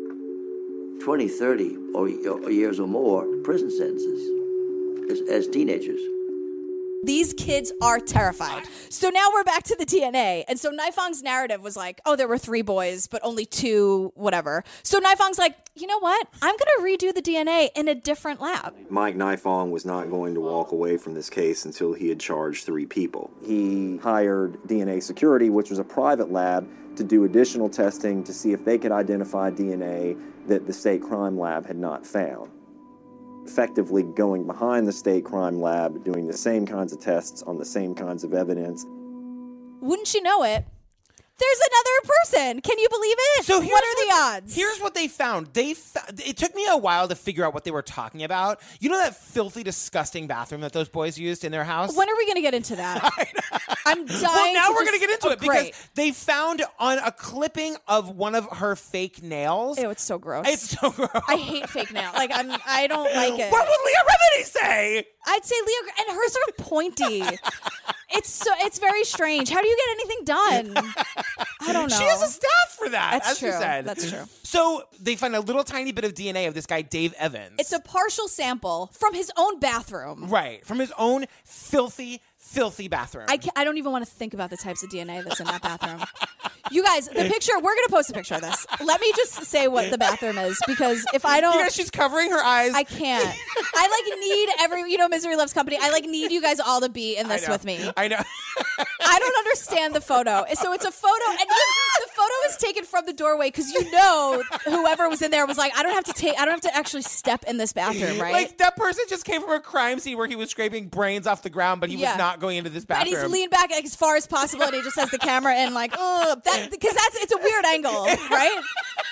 20, 30 or years or more prison sentences as teenagers. These kids are terrified. So now we're back to the DNA. And so Naifang's narrative was like, oh, there were 3 boys, but only 2, whatever. So Naifang's like, you know what? I'm going to redo the DNA in a different lab. Mike Naifang was not going to walk away from this case until he had charged 3 people. He hired DNA Security, which was a private lab, to do additional testing to see if they could identify DNA that the state crime lab had not found. Effectively going behind the state crime lab, doing the same kinds of tests on the same kinds of evidence. Wouldn't you know it? There's another person. Can you believe it? So what are the odds? Here's what they found. It took me a while to figure out what they were talking about. You know that filthy, disgusting bathroom that those boys used in their house? When are we going to get into that? I'm dying. Well, now we're going to get into it because they found on a clipping of one of her fake nails. Ew, it's so gross. It's so gross. I hate fake nails. Like I don't like it. What would Leah Remini say? I'd say Leah, and hers are pointy. It's very strange. How do you get anything done? I don't know. She has a staff for that. That's as true. You said. That's true. So they find a little tiny bit of DNA of this guy, Dave Evans. It's a partial sample from his own bathroom. Right. From his own filthy bathroom. I don't even want to think about the types of DNA that's in that bathroom. You guys, the picture, we're going to post a picture of this. Let me just say what the bathroom is, because if I don't... You guys, she's covering her eyes. I can't. I need Misery Loves Company. I need you guys all to be in this with me. I know. I don't understand the photo. So it's a photo, and the photo is taken from the doorway because whoever was in there was like, I don't have to actually step in this bathroom, right? Like that person just came from a crime scene where he was scraping brains off the ground, but he was not going into this bathroom. And he's leaned back as far as possible, and he just has the camera in, like, oh, because it's a weird angle, right?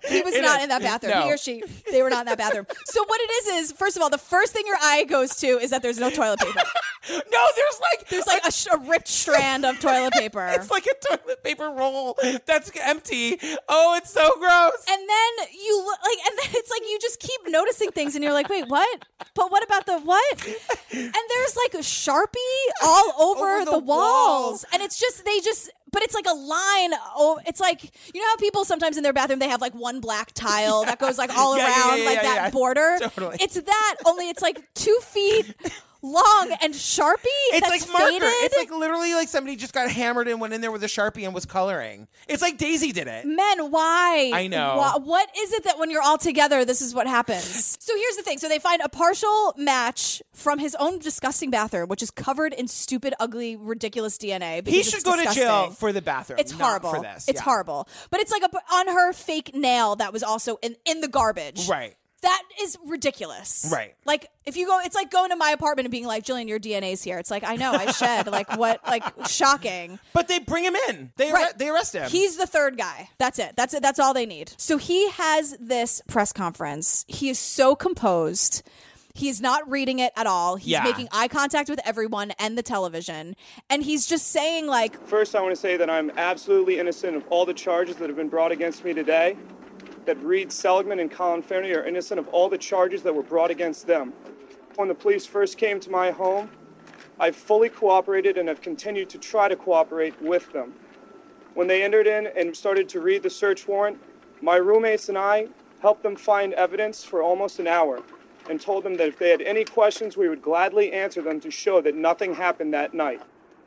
He was not in that bathroom. No. He or she, they were not in that bathroom. So what it is, first of all, the first thing your eye goes to is that there's no toilet paper. No, there's like a ripped strand of toilet paper. It's like a toilet paper roll that's empty. Oh, it's so gross. And then and then it's like you just keep noticing things, and you're like, wait, what? But what about the what? And there's like a Sharpie all over the walls, and it's just but it's like a line. Oh, it's like, you know how people sometimes in their bathroom, they have like one black tile that goes like all around that border? Totally. It's that, only it's like 2 feet long and Sharpie. It's that's like marker. faded. It's like literally like somebody just got hammered and went in there with a Sharpie and was coloring. It's like Daisy did it. Men, why? I know. What is it that when you're all together, this is what happens? So here's the thing. So they find a partial match from his own disgusting bathroom, which is covered in stupid, ugly, ridiculous DNA. He should go to jail for the bathroom. It's horrible. For this. It's horrible. But it's like on her fake nail that was also in the garbage. Right. That is ridiculous. Right. Like, if you go, it's like going to my apartment and being like, Jillian, your DNA's here. It's like, I know, I shed. Like, what? Like, shocking. But they bring him in. They arrest him. He's the third guy. That's it. That's it. That's all they need. So he has this press conference. He is so composed. He's not reading it at all. He's making eye contact with everyone and the television. And he's just saying, like... First, I want to say that I'm absolutely innocent of all the charges that have been brought against me today. That Reed Seligman and Colin Fairney are innocent of all the charges that were brought against them. When the police first came to my home, I fully cooperated and have continued to try to cooperate with them. When they entered in and started to read the search warrant, my roommates and I helped them find evidence for almost an hour and told them that if they had any questions, we would gladly answer them to show that nothing happened that night.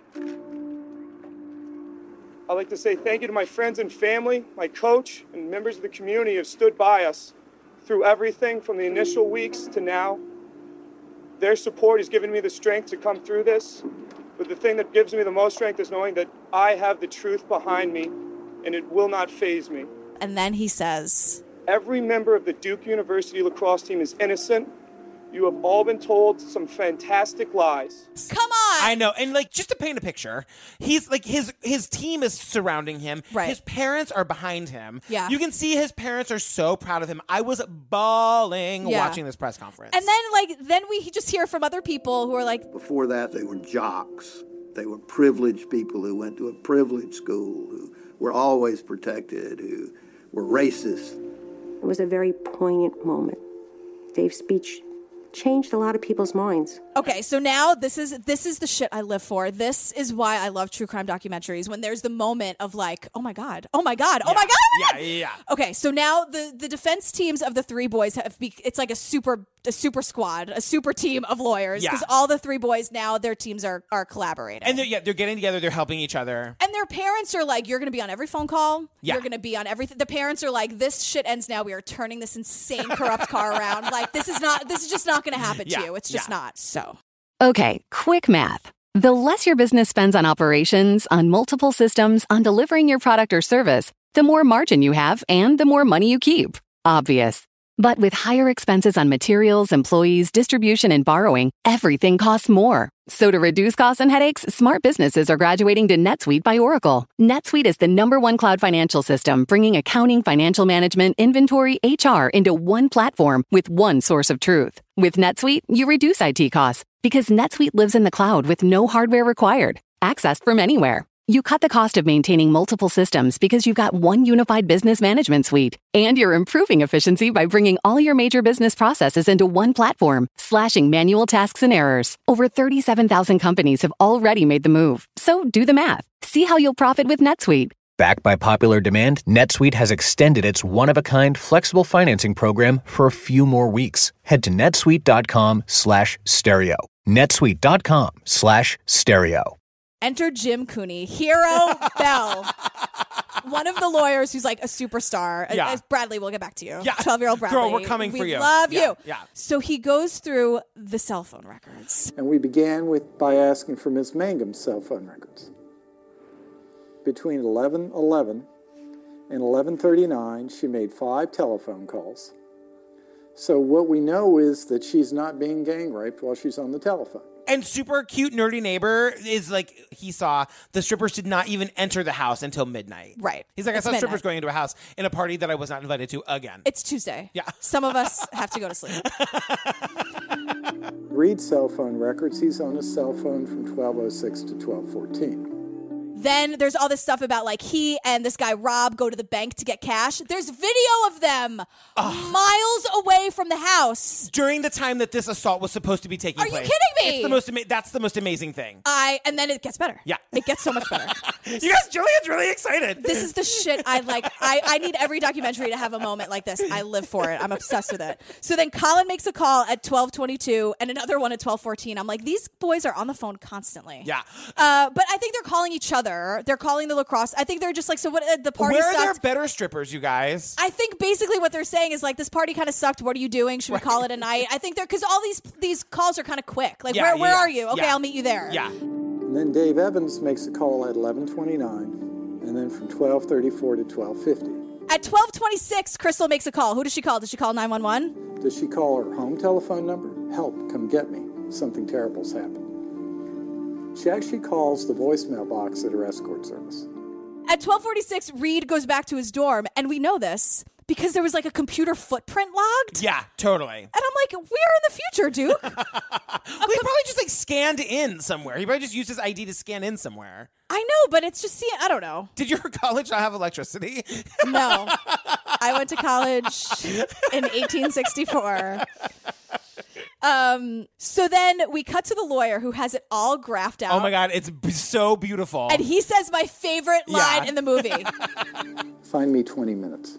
I'd like to say thank you to my friends and family, my coach, and members of the community who have stood by us through everything from the initial weeks to now. Their support has given me the strength to come through this, but the thing that gives me the most strength is knowing that I have the truth behind me, and it will not faze me. And then he says, every member of the Duke University lacrosse team is innocent. You have all been told some fantastic lies. Come on! I know. And like, just to paint a picture, he's like, his team is surrounding him. Right. His parents are behind him. Yeah. You can see his parents are so proud of him. I was bawling watching this press conference. And then we just hear from other people who are like... Before that, they were jocks. They were privileged people who went to a privileged school, who were always protected, who were racist. It was a very poignant moment. Dave's speech changed a lot of people's minds. Okay, so now this is the shit I live for. This is why I love true crime documentaries, when there's the moment of like, oh my God. Yeah. Okay, so now the defense teams of the three boys it's like a super squad, a super team of lawyers, because all the three boys now, their teams are collaborating. And they're getting together, they're helping each other. And their parents are like, you're going to be on every phone call. Yeah. You're going to be on everything. The parents are like, this shit ends now. We are turning this insane corrupt car around. Like, this is just not going to happen to you. It's just not. So. Okay, quick math. The less your business spends on operations, on multiple systems, on delivering your product or service, the more margin you have and the more money you keep. Obvious. But with higher expenses on materials, employees, distribution, and borrowing, everything costs more. So to reduce costs and headaches, smart businesses are graduating to NetSuite by Oracle. NetSuite is the #1 cloud financial system, bringing accounting, financial management, inventory, HR into one platform with one source of truth. With NetSuite, you reduce IT costs because NetSuite lives in the cloud with no hardware required, accessed from anywhere. You cut the cost of maintaining multiple systems because you've got one unified business management suite. And you're improving efficiency by bringing all your major business processes into one platform, slashing manual tasks and errors. Over 37,000 companies have already made the move. So do the math. See how you'll profit with NetSuite. Backed by popular demand, NetSuite has extended its one-of-a-kind flexible financing program for a few more weeks. Head to netsuite.com/stereo. netsuite.com/stereo. Enter Jim Cooney, Hero Bell, one of the lawyers who's like a superstar. Yeah. Bradley, we'll get back to you. Yeah. 12-year-old Bradley. Girl, we're coming for you. We love Yeah. you. Yeah. So he goes through the cell phone records. And we began by asking for Ms. Mangum's cell phone records. Between 11:11 and 11:39, she made 5 telephone calls So what we know is that she's not being gang raped while she's on the telephone. And super cute, nerdy neighbor is like, he saw the strippers did not even enter the house until midnight. Right. He's like, It's I saw midnight. strippers going into a house in a party that I was not invited to again. It's Tuesday. Yeah. Some of us have to go to sleep. Read cell phone records. He's on his cell phone from 1206 to 1214. Then there's all this stuff about like he and this guy Rob go to the bank to get cash. There's video of them miles away from the house. During the time that this assault was supposed to be taking Are you place. kidding me? It's that's the most amazing thing. And then it gets better. Yeah. It gets so much better. You guys, Julian's really excited. This is the shit I like. I need every documentary to have a moment like this. I live for it. I'm obsessed with it. So then Colin makes a call at 12:22 and another one at 12:14. I'm like, these boys are on the phone constantly. Yeah. But I think they're calling each other. They're calling the lacrosse. I think they're just like, so what? The party Where are sucked. there better strippers, you guys? I think basically what they're saying is like, this party kind of sucked. What are you doing? Should we call it a night? I think they're, because all these calls are kind of quick. Like, where are you? Okay, I'll meet you there. Yeah. And then Dave Evans makes a call at 11:29, and then from 12:34 to 12:50. At 12:26, Crystal makes a call. Who does she call? Does she call 911? Does she call her home telephone number? Help, come get me. Something terrible's happened. She actually calls the voicemail box at her escort service. At 12:46, Reed goes back to his dorm, and we know this because there was like a computer footprint logged. Yeah, totally. And I'm like, we're in the future, Duke. He probably just like scanned in somewhere. He probably just used his ID to scan in somewhere. I know, but it's just, I don't know. Did your college not have electricity? No. I went to college in 1864. So then we cut to the lawyer who has it all graphed out. Oh my God, it's so beautiful. And he says my favorite line in the movie. Find me 20 minutes.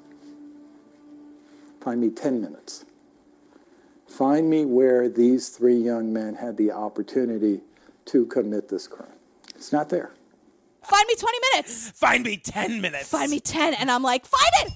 Find me 10 minutes. Find me where these three young men had the opportunity to commit this crime. It's not there. Find me 20 minutes. Find me 10 minutes. Find me 10. And I'm like, find it.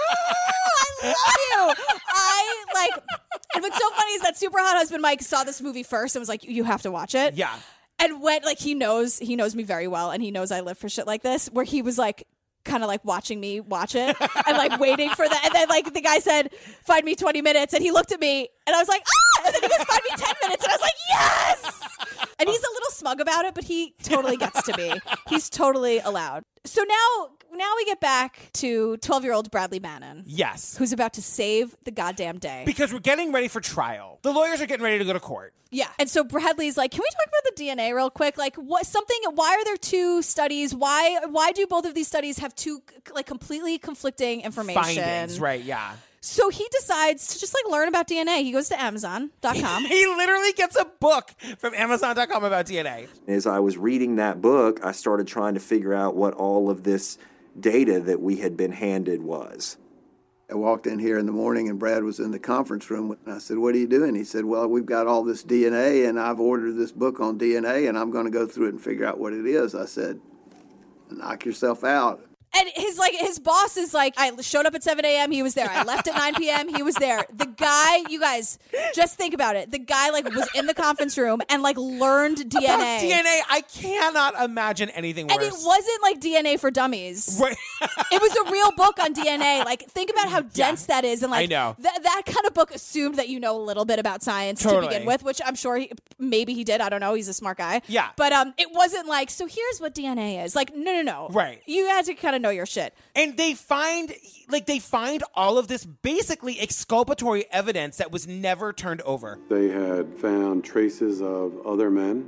I love you. And what's so funny is that Super Hot Husband Mike saw this movie first and was like, you have to watch it. Yeah. And went, like, he knows me very well and he knows I live for shit like this, where he was like, kind of like watching me watch it and like waiting for that. And then like the guy said, find me 20 minutes. And he looked at me and I was like, ah! And then he goes, find me 10 minutes. And I was like, yes! And he's a little smug about it, but he totally gets to be. He's totally allowed. So now we get back to 12-year-old Bradley Bannon. Yes. Who's about to save the goddamn day. Because we're getting ready for trial. The lawyers are getting ready to go to court. Yeah. And so Bradley's like, can we talk about the DNA real quick? Like, why are there two studies? Why do both of these studies have two like completely conflicting information? Findings, right, yeah. So he decides to just like learn about DNA. He goes to Amazon.com. He literally gets a book from Amazon.com about DNA. As I was reading that book, I started trying to figure out what all of this data that we had been handed was. I walked in here in the morning and Brad was in the conference room. And I said, what are you doing? He said, well, we've got all this DNA and I've ordered this book on DNA and I'm going to go through it and figure out what it is. I said, knock yourself out. And his boss is like, I showed up at 7 a.m. He was there. I left at 9 p.m. He was there. The guy, you guys, just think about it. The guy like was in the conference room and like learned DNA. About DNA, I cannot imagine anything worse. And it wasn't like DNA for dummies. Right. It was a real book on DNA. Like, think about how dense that is. And like, I know. That kind of book assumed that you know a little bit about science to begin with, which I'm sure maybe he did. I don't know. He's a smart guy. Yeah. But it wasn't like, so here's what DNA is. Like, no. Right. You had to kind of know your shit. And they find all of this basically exculpatory evidence that was never turned over. They had found traces of other men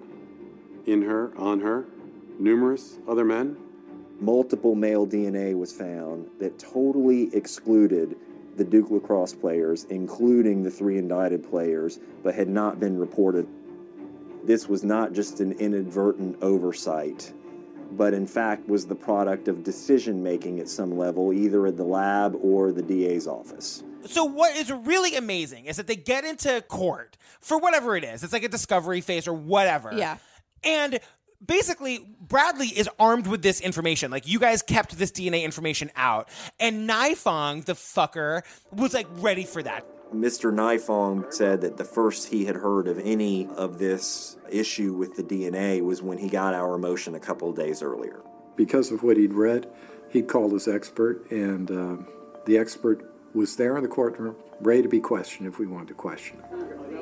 on her, numerous other men. Multiple male DNA was found that totally excluded the Duke lacrosse players, including the three indicted players, but had not been reported. This was not just an inadvertent oversight, but in fact was the product of decision-making at some level, either at the lab or the DA's office. So what is really amazing is that they get into court for whatever it is. It's like a discovery phase or whatever. Yeah. And basically, Bradley is armed with this information. Like, you guys kept this DNA information out. And Naifong, the fucker, was like ready for that. Mr. Naifong said that the first he had heard of any of this issue with the DNA was when he got our motion a couple of days earlier. Because of what he'd read, he'd called his expert, and the expert was there in the courtroom, ready to be questioned if we wanted to question him.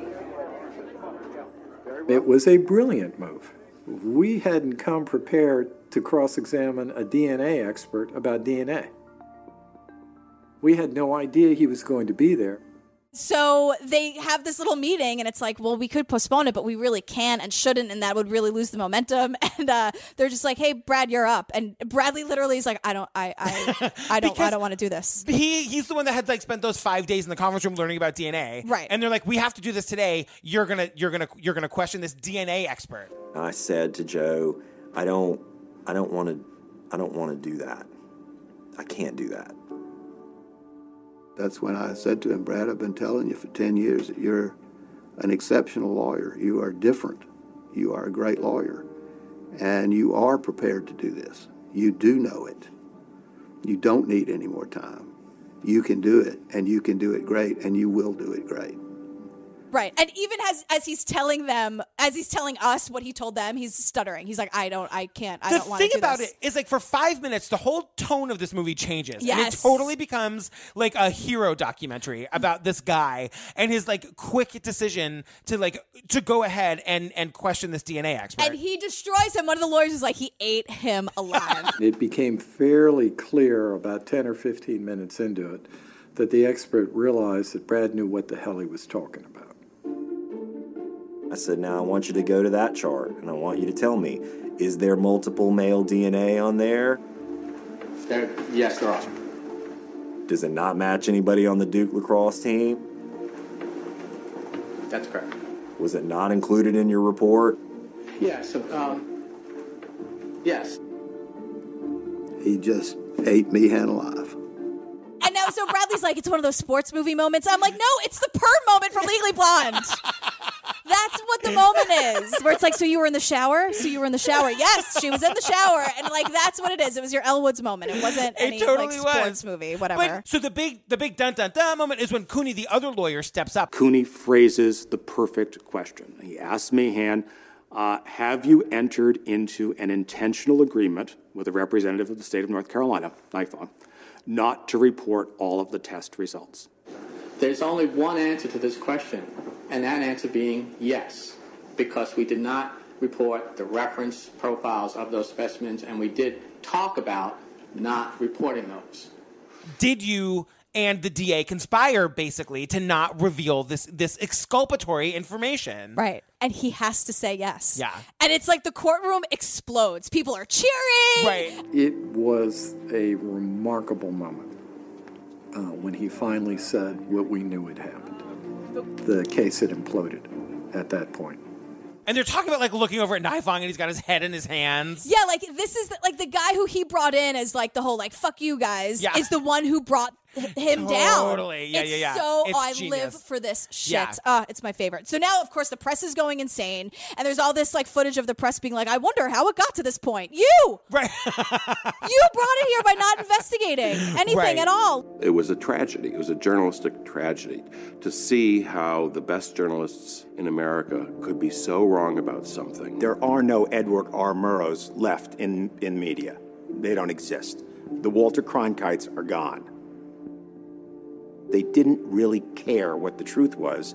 It was a brilliant move. We hadn't come prepared to cross-examine a DNA expert about DNA. We had no idea he was going to be there. So they have this little meeting, and it's like, well, we could postpone it, but we really can and shouldn't, and that would really lose the momentum. And they're just like, "Hey, Brad, you're up." And Bradley literally is like, "I don't want to do this." He's the one that had like spent those 5 days in the conference room learning about DNA, right? And they're like, "We have to do this today. You're gonna question this DNA expert." I said to Joe, "I don't want to do that. I can't do that." That's when I said to him, Brad, I've been telling you for 10 years that you're an exceptional lawyer. You are different. You are a great lawyer. And you are prepared to do this. You do know it. You don't need any more time. You can do it, and you can do it great, and you will do it great. Right. And even as he's telling us what he told them, he's stuttering. He's like, I don't want to do this. The thing about it is, like, for 5 minutes, the whole tone of this movie changes. Yes. And it totally becomes like a hero documentary about this guy and his like quick decision to go ahead and question this DNA expert. And he destroys him. One of the lawyers is like, he ate him alive. It became fairly clear about 10 or 15 minutes into it that the expert realized that Brad knew what the hell he was talking about. I said, now I want you to go to that chart, and I want you to tell me, is there multiple male DNA on there? Yes, there are. Does it not match anybody on the Duke lacrosse team? That's correct. Was it not included in your report? Yes. Yes. He just ate me hand alive. And now, so Bradley's like, it's one of those sports movie moments. I'm like, no, it's the perm moment from Legally Blonde. That's what the moment is. Where it's like, so you were in the shower? So you were in the shower. Yes, she was in the shower. And like, that's what it is. It was your Elle Woods moment. It wasn't any totally sports movie, whatever. But, so the big dun dun dun moment is when Cooney, the other lawyer, steps up. Cooney phrases the perfect question. He asks Mahan, have you entered into an intentional agreement with a representative of the state of North Carolina, Nifong, not to report all of the test results? There's only one answer to this question, and that answer being yes, because we did not report the reference profiles of those specimens, and we did talk about not reporting those. Did you and the DA conspire, basically, to not reveal this exculpatory information? Right. And he has to say yes. Yeah. And it's like the courtroom explodes. People are cheering. Right. It was a remarkable moment when he finally said what we knew had happened. The case had imploded at that point. And they're talking about like looking over at Nifong and he's got his head in his hands. Yeah, like this is like the guy who he brought in as like the whole like fuck you guys is the one who brought him down. Totally. Yeah. So it's I genius. live for this shit. Yeah. It's my favorite. So now of course the press is going insane and there's all this like footage of the press being like, I wonder how it got to this point. You brought it here by not investigating anything at all. It was a tragedy. It was a journalistic tragedy to see how the best journalists in America could be so wrong about something. There are no Edward R. Murrows left in media. They don't exist. The Walter Cronkites are gone. They didn't really care what the truth was.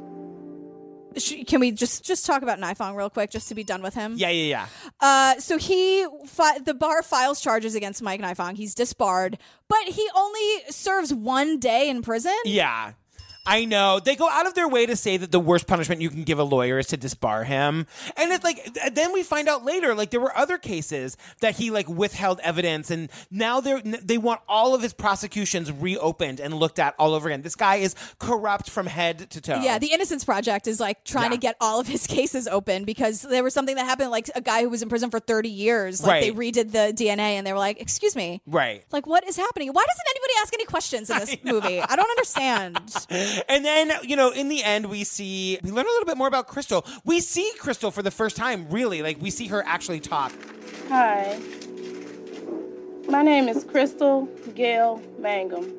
Can we just talk about Nifong real quick, just to be done with him? Yeah. So the bar files charges against Mike Nifong. He's disbarred, but he only serves 1 day in prison. Yeah. I know. They go out of their way to say that the worst punishment you can give a lawyer is to disbar him. And it's like, then we find out later, like there were other cases that he like withheld evidence and now they want all of his prosecutions reopened and looked at all over again. This guy is corrupt from head to toe. Yeah, the Innocence Project is like trying to get all of his cases open because there was something that happened, like a guy who was in prison for 30 years. Like they redid the DNA and they were like, excuse me. Right. Like, what is happening? Why doesn't anybody ask any questions in this movie? I don't understand. And then, in the end, we learn a little bit more about Crystal. We see Crystal for the first time, really. Like, we see her actually talk. Hi. My name is Crystal Gail Mangum.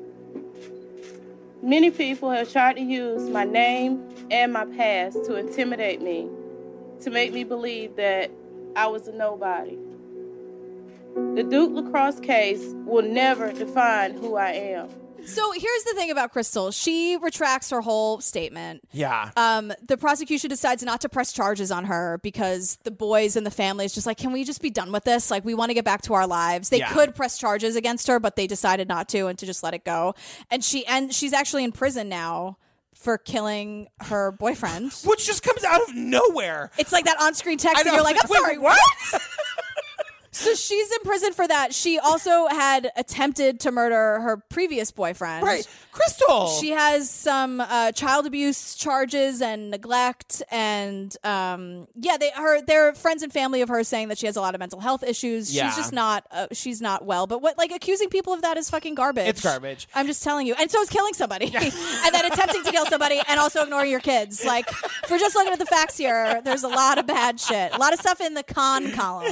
Many people have tried to use my name and my past to intimidate me, to make me believe that I was a nobody. The Duke lacrosse case will never define who I am. So here's the thing about Crystal. She retracts her whole statement. Yeah. The prosecution decides not to press charges on her because the boys and the family is just like, can we just be done with this? Like, we want to get back to our lives. They could press charges against her, but they decided not to and to just let it go. And she's actually in prison now for killing her boyfriend. Which just comes out of nowhere. It's like that on-screen text and you're like, I'm sorry, what? So she's in prison for that. She also had attempted to murder her previous boyfriend. Right. Crystal. She has some child abuse charges and neglect. And they're friends and family of hers saying that she has a lot of mental health issues. Yeah. She's just not, she's not well. But accusing people of that is fucking garbage. It's garbage. I'm just telling you. And so is killing somebody. And then attempting to kill somebody and also ignoring your kids. Like, if we're just looking at the facts here, there's a lot of bad shit. A lot of stuff in the con column.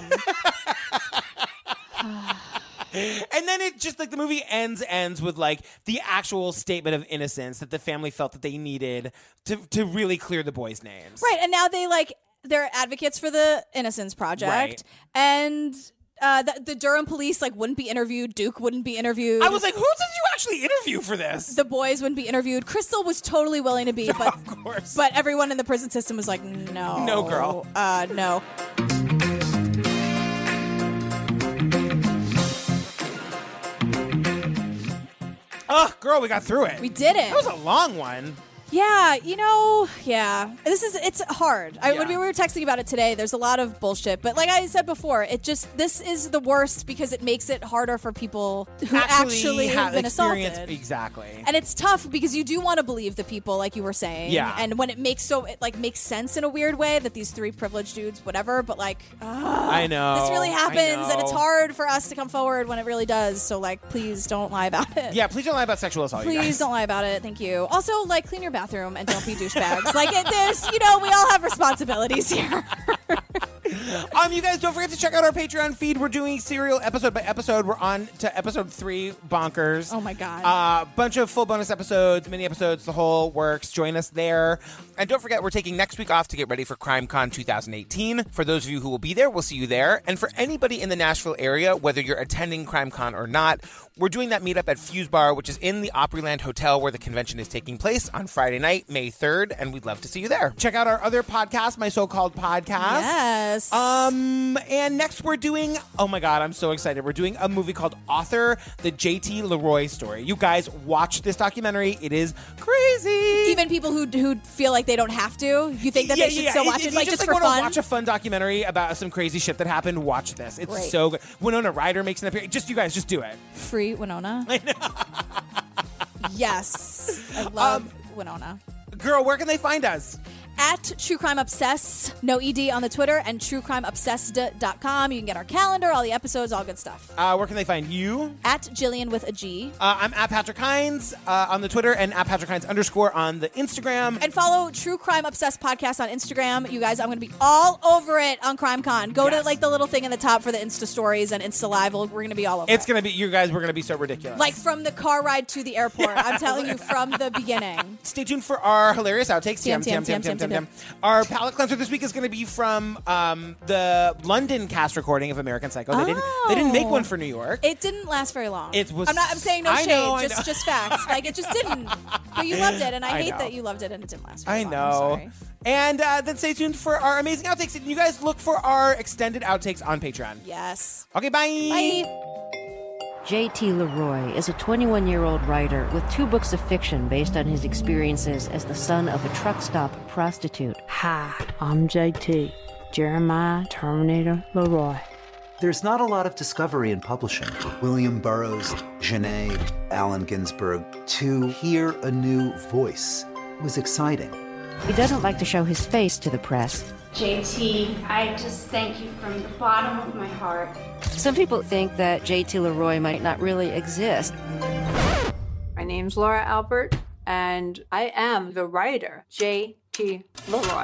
And then it just, like, the movie ends with, like, the actual statement of innocence that the family felt that they needed to really clear the boys' names. Right. And now they're advocates for the Innocence Project. Right. And the Durham police, like, wouldn't be interviewed. Duke wouldn't be interviewed. I was like, who did you actually interview for this? The boys wouldn't be interviewed. Crystal was totally willing to be, but, of course. But everyone in the prison system was like, no. No, girl. No. Oh, girl, we got through it. We did it. That was a long one. Yeah, it's hard. When we were texting about it today, there's a lot of bullshit. But like I said before, this is the worst because it makes it harder for people who actually have been assaulted. Exactly. And it's tough because you do want to believe the people, like you were saying. Yeah. And when it makes sense in a weird way that these three privileged dudes, whatever, but I know. This really happens and it's hard for us to come forward when it really does. So please don't lie about it. Yeah, please don't lie about sexual assault. Please don't lie about it. Thank you. Also, clean your bathroom and don't be douchebags. There's, we all have responsibilities here. You guys, don't forget to check out our Patreon feed. We're doing serial episode by episode. We're on to episode 3, Bonkers. Oh my God. Bunch of full bonus episodes, mini episodes, the whole works. Join us there. And don't forget, we're taking next week off to get ready for CrimeCon 2018. For those of you who will be there, we'll see you there. And for anybody in the Nashville area, whether you're attending CrimeCon or not, we're doing that meetup at Fuse Bar, which is in the Opryland Hotel where the convention is taking place on Friday night, May 3rd, and we'd love to see you there. Check out our other podcast, My So-Called Podcast. Yes. And next we're doing, oh my God, I'm so excited. We're doing a movie called Author, the J.T. Leroy story. You guys watch this documentary. It is crazy. Even people who feel like they don't have to, you think that they should still watch it, if you just for fun? want to watch a fun documentary about some crazy shit that happened, watch this. It's so good. Winona Ryder makes an appearance. You guys, just do it. Free Winona. I know. Yes. I love Winona. Girl, where can they find us? At True Crime Obsess, no ED on the Twitter, and truecrimeobsessed.com. You can get our calendar, all the episodes, all good stuff. Where can they find you? At Jillian with a G. I'm at Patrick Hines on the Twitter and at Patrick Hines _ on the Instagram. And follow True Crime Obsessed Podcast on Instagram. You guys, I'm going to be all over it on CrimeCon. Go to the little thing in the top for the Insta stories and Insta Live. We're going to be all over It's going to be, you guys, we're going to be so ridiculous. From the car ride to the airport. I'm telling you from the beginning. Stay tuned for our hilarious outtakes. TM. Our palate cleanser this week is going to be from the London cast recording of American Psycho. They didn't make one for New York. It didn't last very long. It was. I'm saying no shade. Know. Just facts. It just didn't. But you loved it, and I hate that you loved it and it didn't last very long. I know. I'm sorry. And then stay tuned for our amazing outtakes. And you guys look for our extended outtakes on Patreon. Yes. Okay, bye. Bye. J.T. Leroy is a 21-year-old writer with 2 books of fiction based on his experiences as the son of a truck stop prostitute. Hi, I'm J.T. Jeremiah Terminator Leroy. There's not a lot of discovery in publishing. William Burroughs, Genet, Allen Ginsberg. To hear a new voice was exciting. He doesn't like to show his face to the press. JT, I just thank you from the bottom of my heart. Some people think that J.T. Leroy might not really exist. My name's Laura Albert, and I am the writer, J.T. Leroy.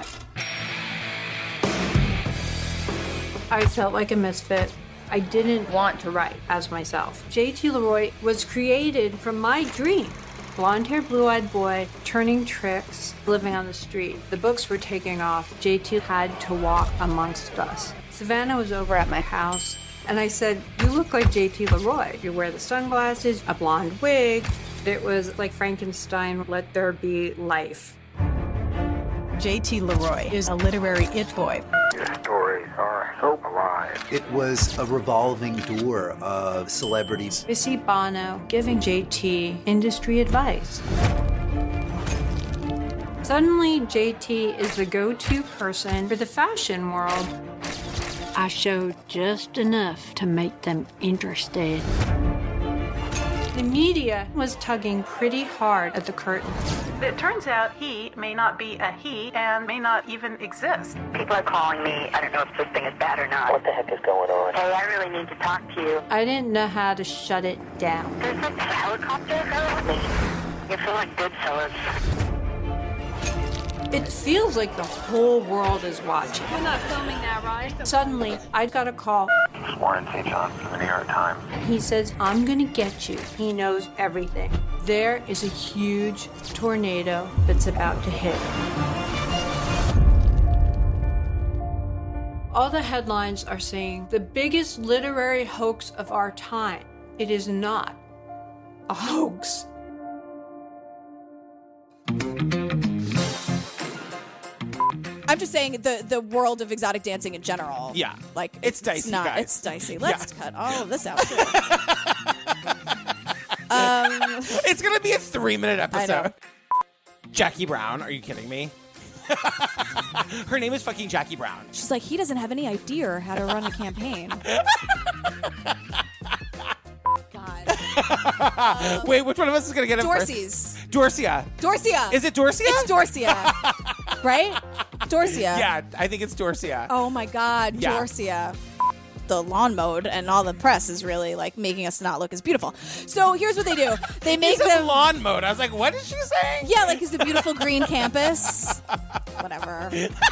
I felt like a misfit. I didn't want to write as myself. J.T. Leroy was created from my dream. Blonde-haired, blue-eyed boy, turning tricks, living on the street. The books were taking off. JT had to walk amongst us. Savannah was over at my house, and I said, "You look like JT Leroy. You wear the sunglasses, a blonde wig." It was like Frankenstein, let there be life. JT Leroy is a literary it boy. Your stories are so alive. It was a revolving door of celebrities. Missy Bono giving JT industry advice. Suddenly, JT is the go-to person for the fashion world. I showed just enough to make them interested. The media was tugging pretty hard at the curtain. It turns out he may not be a he and may not even exist. People are calling me. I don't know if this thing is bad or not. What the heck is going on? Hey, I really need to talk to you. I didn't know how to shut it down. There's a helicopter going me. You feel like Goodfellas. It feels like the whole world is watching. You're not filming that, right? Suddenly, I got a call. It's Warren St. John from the New York Times. He says, I'm gonna get you. He knows everything. There is a huge tornado that's about to hit. All the headlines are saying, the biggest literary hoax of our time. It is not a hoax. I'm just saying the world of exotic dancing in general. Yeah. Like it's dicey, not, guys. It's dicey. Let's cut all of this out. It's going to be a 3-minute I episode. know. Jackie Brown, are you kidding me? Her name is fucking Jackie Brown. She's like, he doesn't have any idea how to run a campaign. God. Wait, which one of us is going to get it Dorsey's. first? Dorcia. Dorcia. Is it Dorcia? It's Dorcia. Right? Dorcia. Yeah, I think it's Dorcia. Oh my God, Yeah. Dorcia. The lawn mode and all the press is really like making us not look as beautiful. So here's what they do. They make He says them lawn mode. I was like, what is she saying? Yeah, like it's the beautiful green campus. Whatever.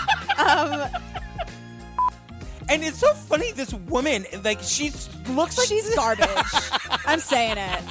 And it's so funny, this woman, like, she looks like... She's garbage. I'm saying it.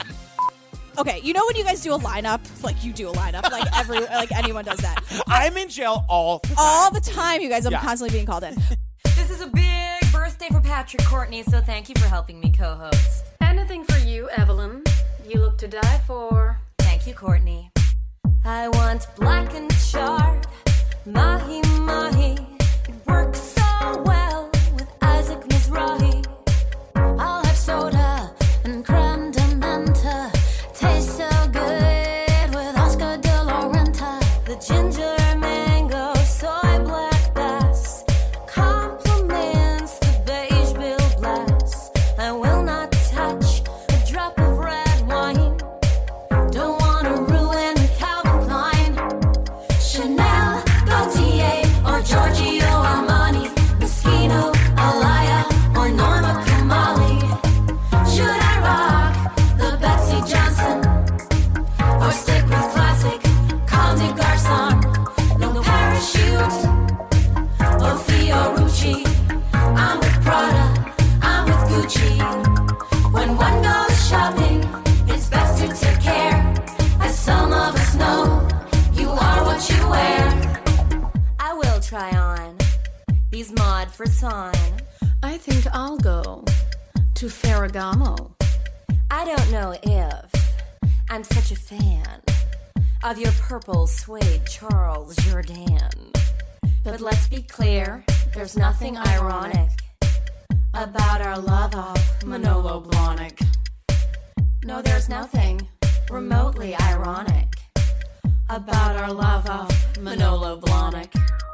Okay, you know when you guys do a lineup? Like, you do a lineup. Like anyone does that. I'm in jail all the time. All the time, you guys. I'm Yeah. constantly being called in. This is a big birthday for Patrick Courtney, so thank you for helping me co-host. Anything for you, Evelyn. You look to die for. Thank you, Courtney. I want black and charred, mahi mahi. It works so well with Isaac Mizrahi. I'll have soda and creme de menthe. Tastes so good with Oscar de la Renta. The ginger mango, soy black bass compliments the beige bill glass. I will not touch a drop of red wine. Don't want to ruin Calvin Klein, Chanel, Gaultier, or Giorgio Armani, Moschino, Alaya, or Norma Kamali. Should I rock the Betsy Johnson or stick with classic Comme des Garçons? No parachute or Fiorucci. I'm with Prada, I'm with Gucci. When one goes shopping, it's best to take care. As some of us know, you are what you wear. I will try on these Maud Frisson. I think I'll go to Ferragamo. I don't know if I'm such a fan of your purple suede Charles Jourdan. But let's be clear, there's nothing ironic about our love of Manolo Blahnik. No, there's nothing remotely ironic about our love of Manolo Blahnik.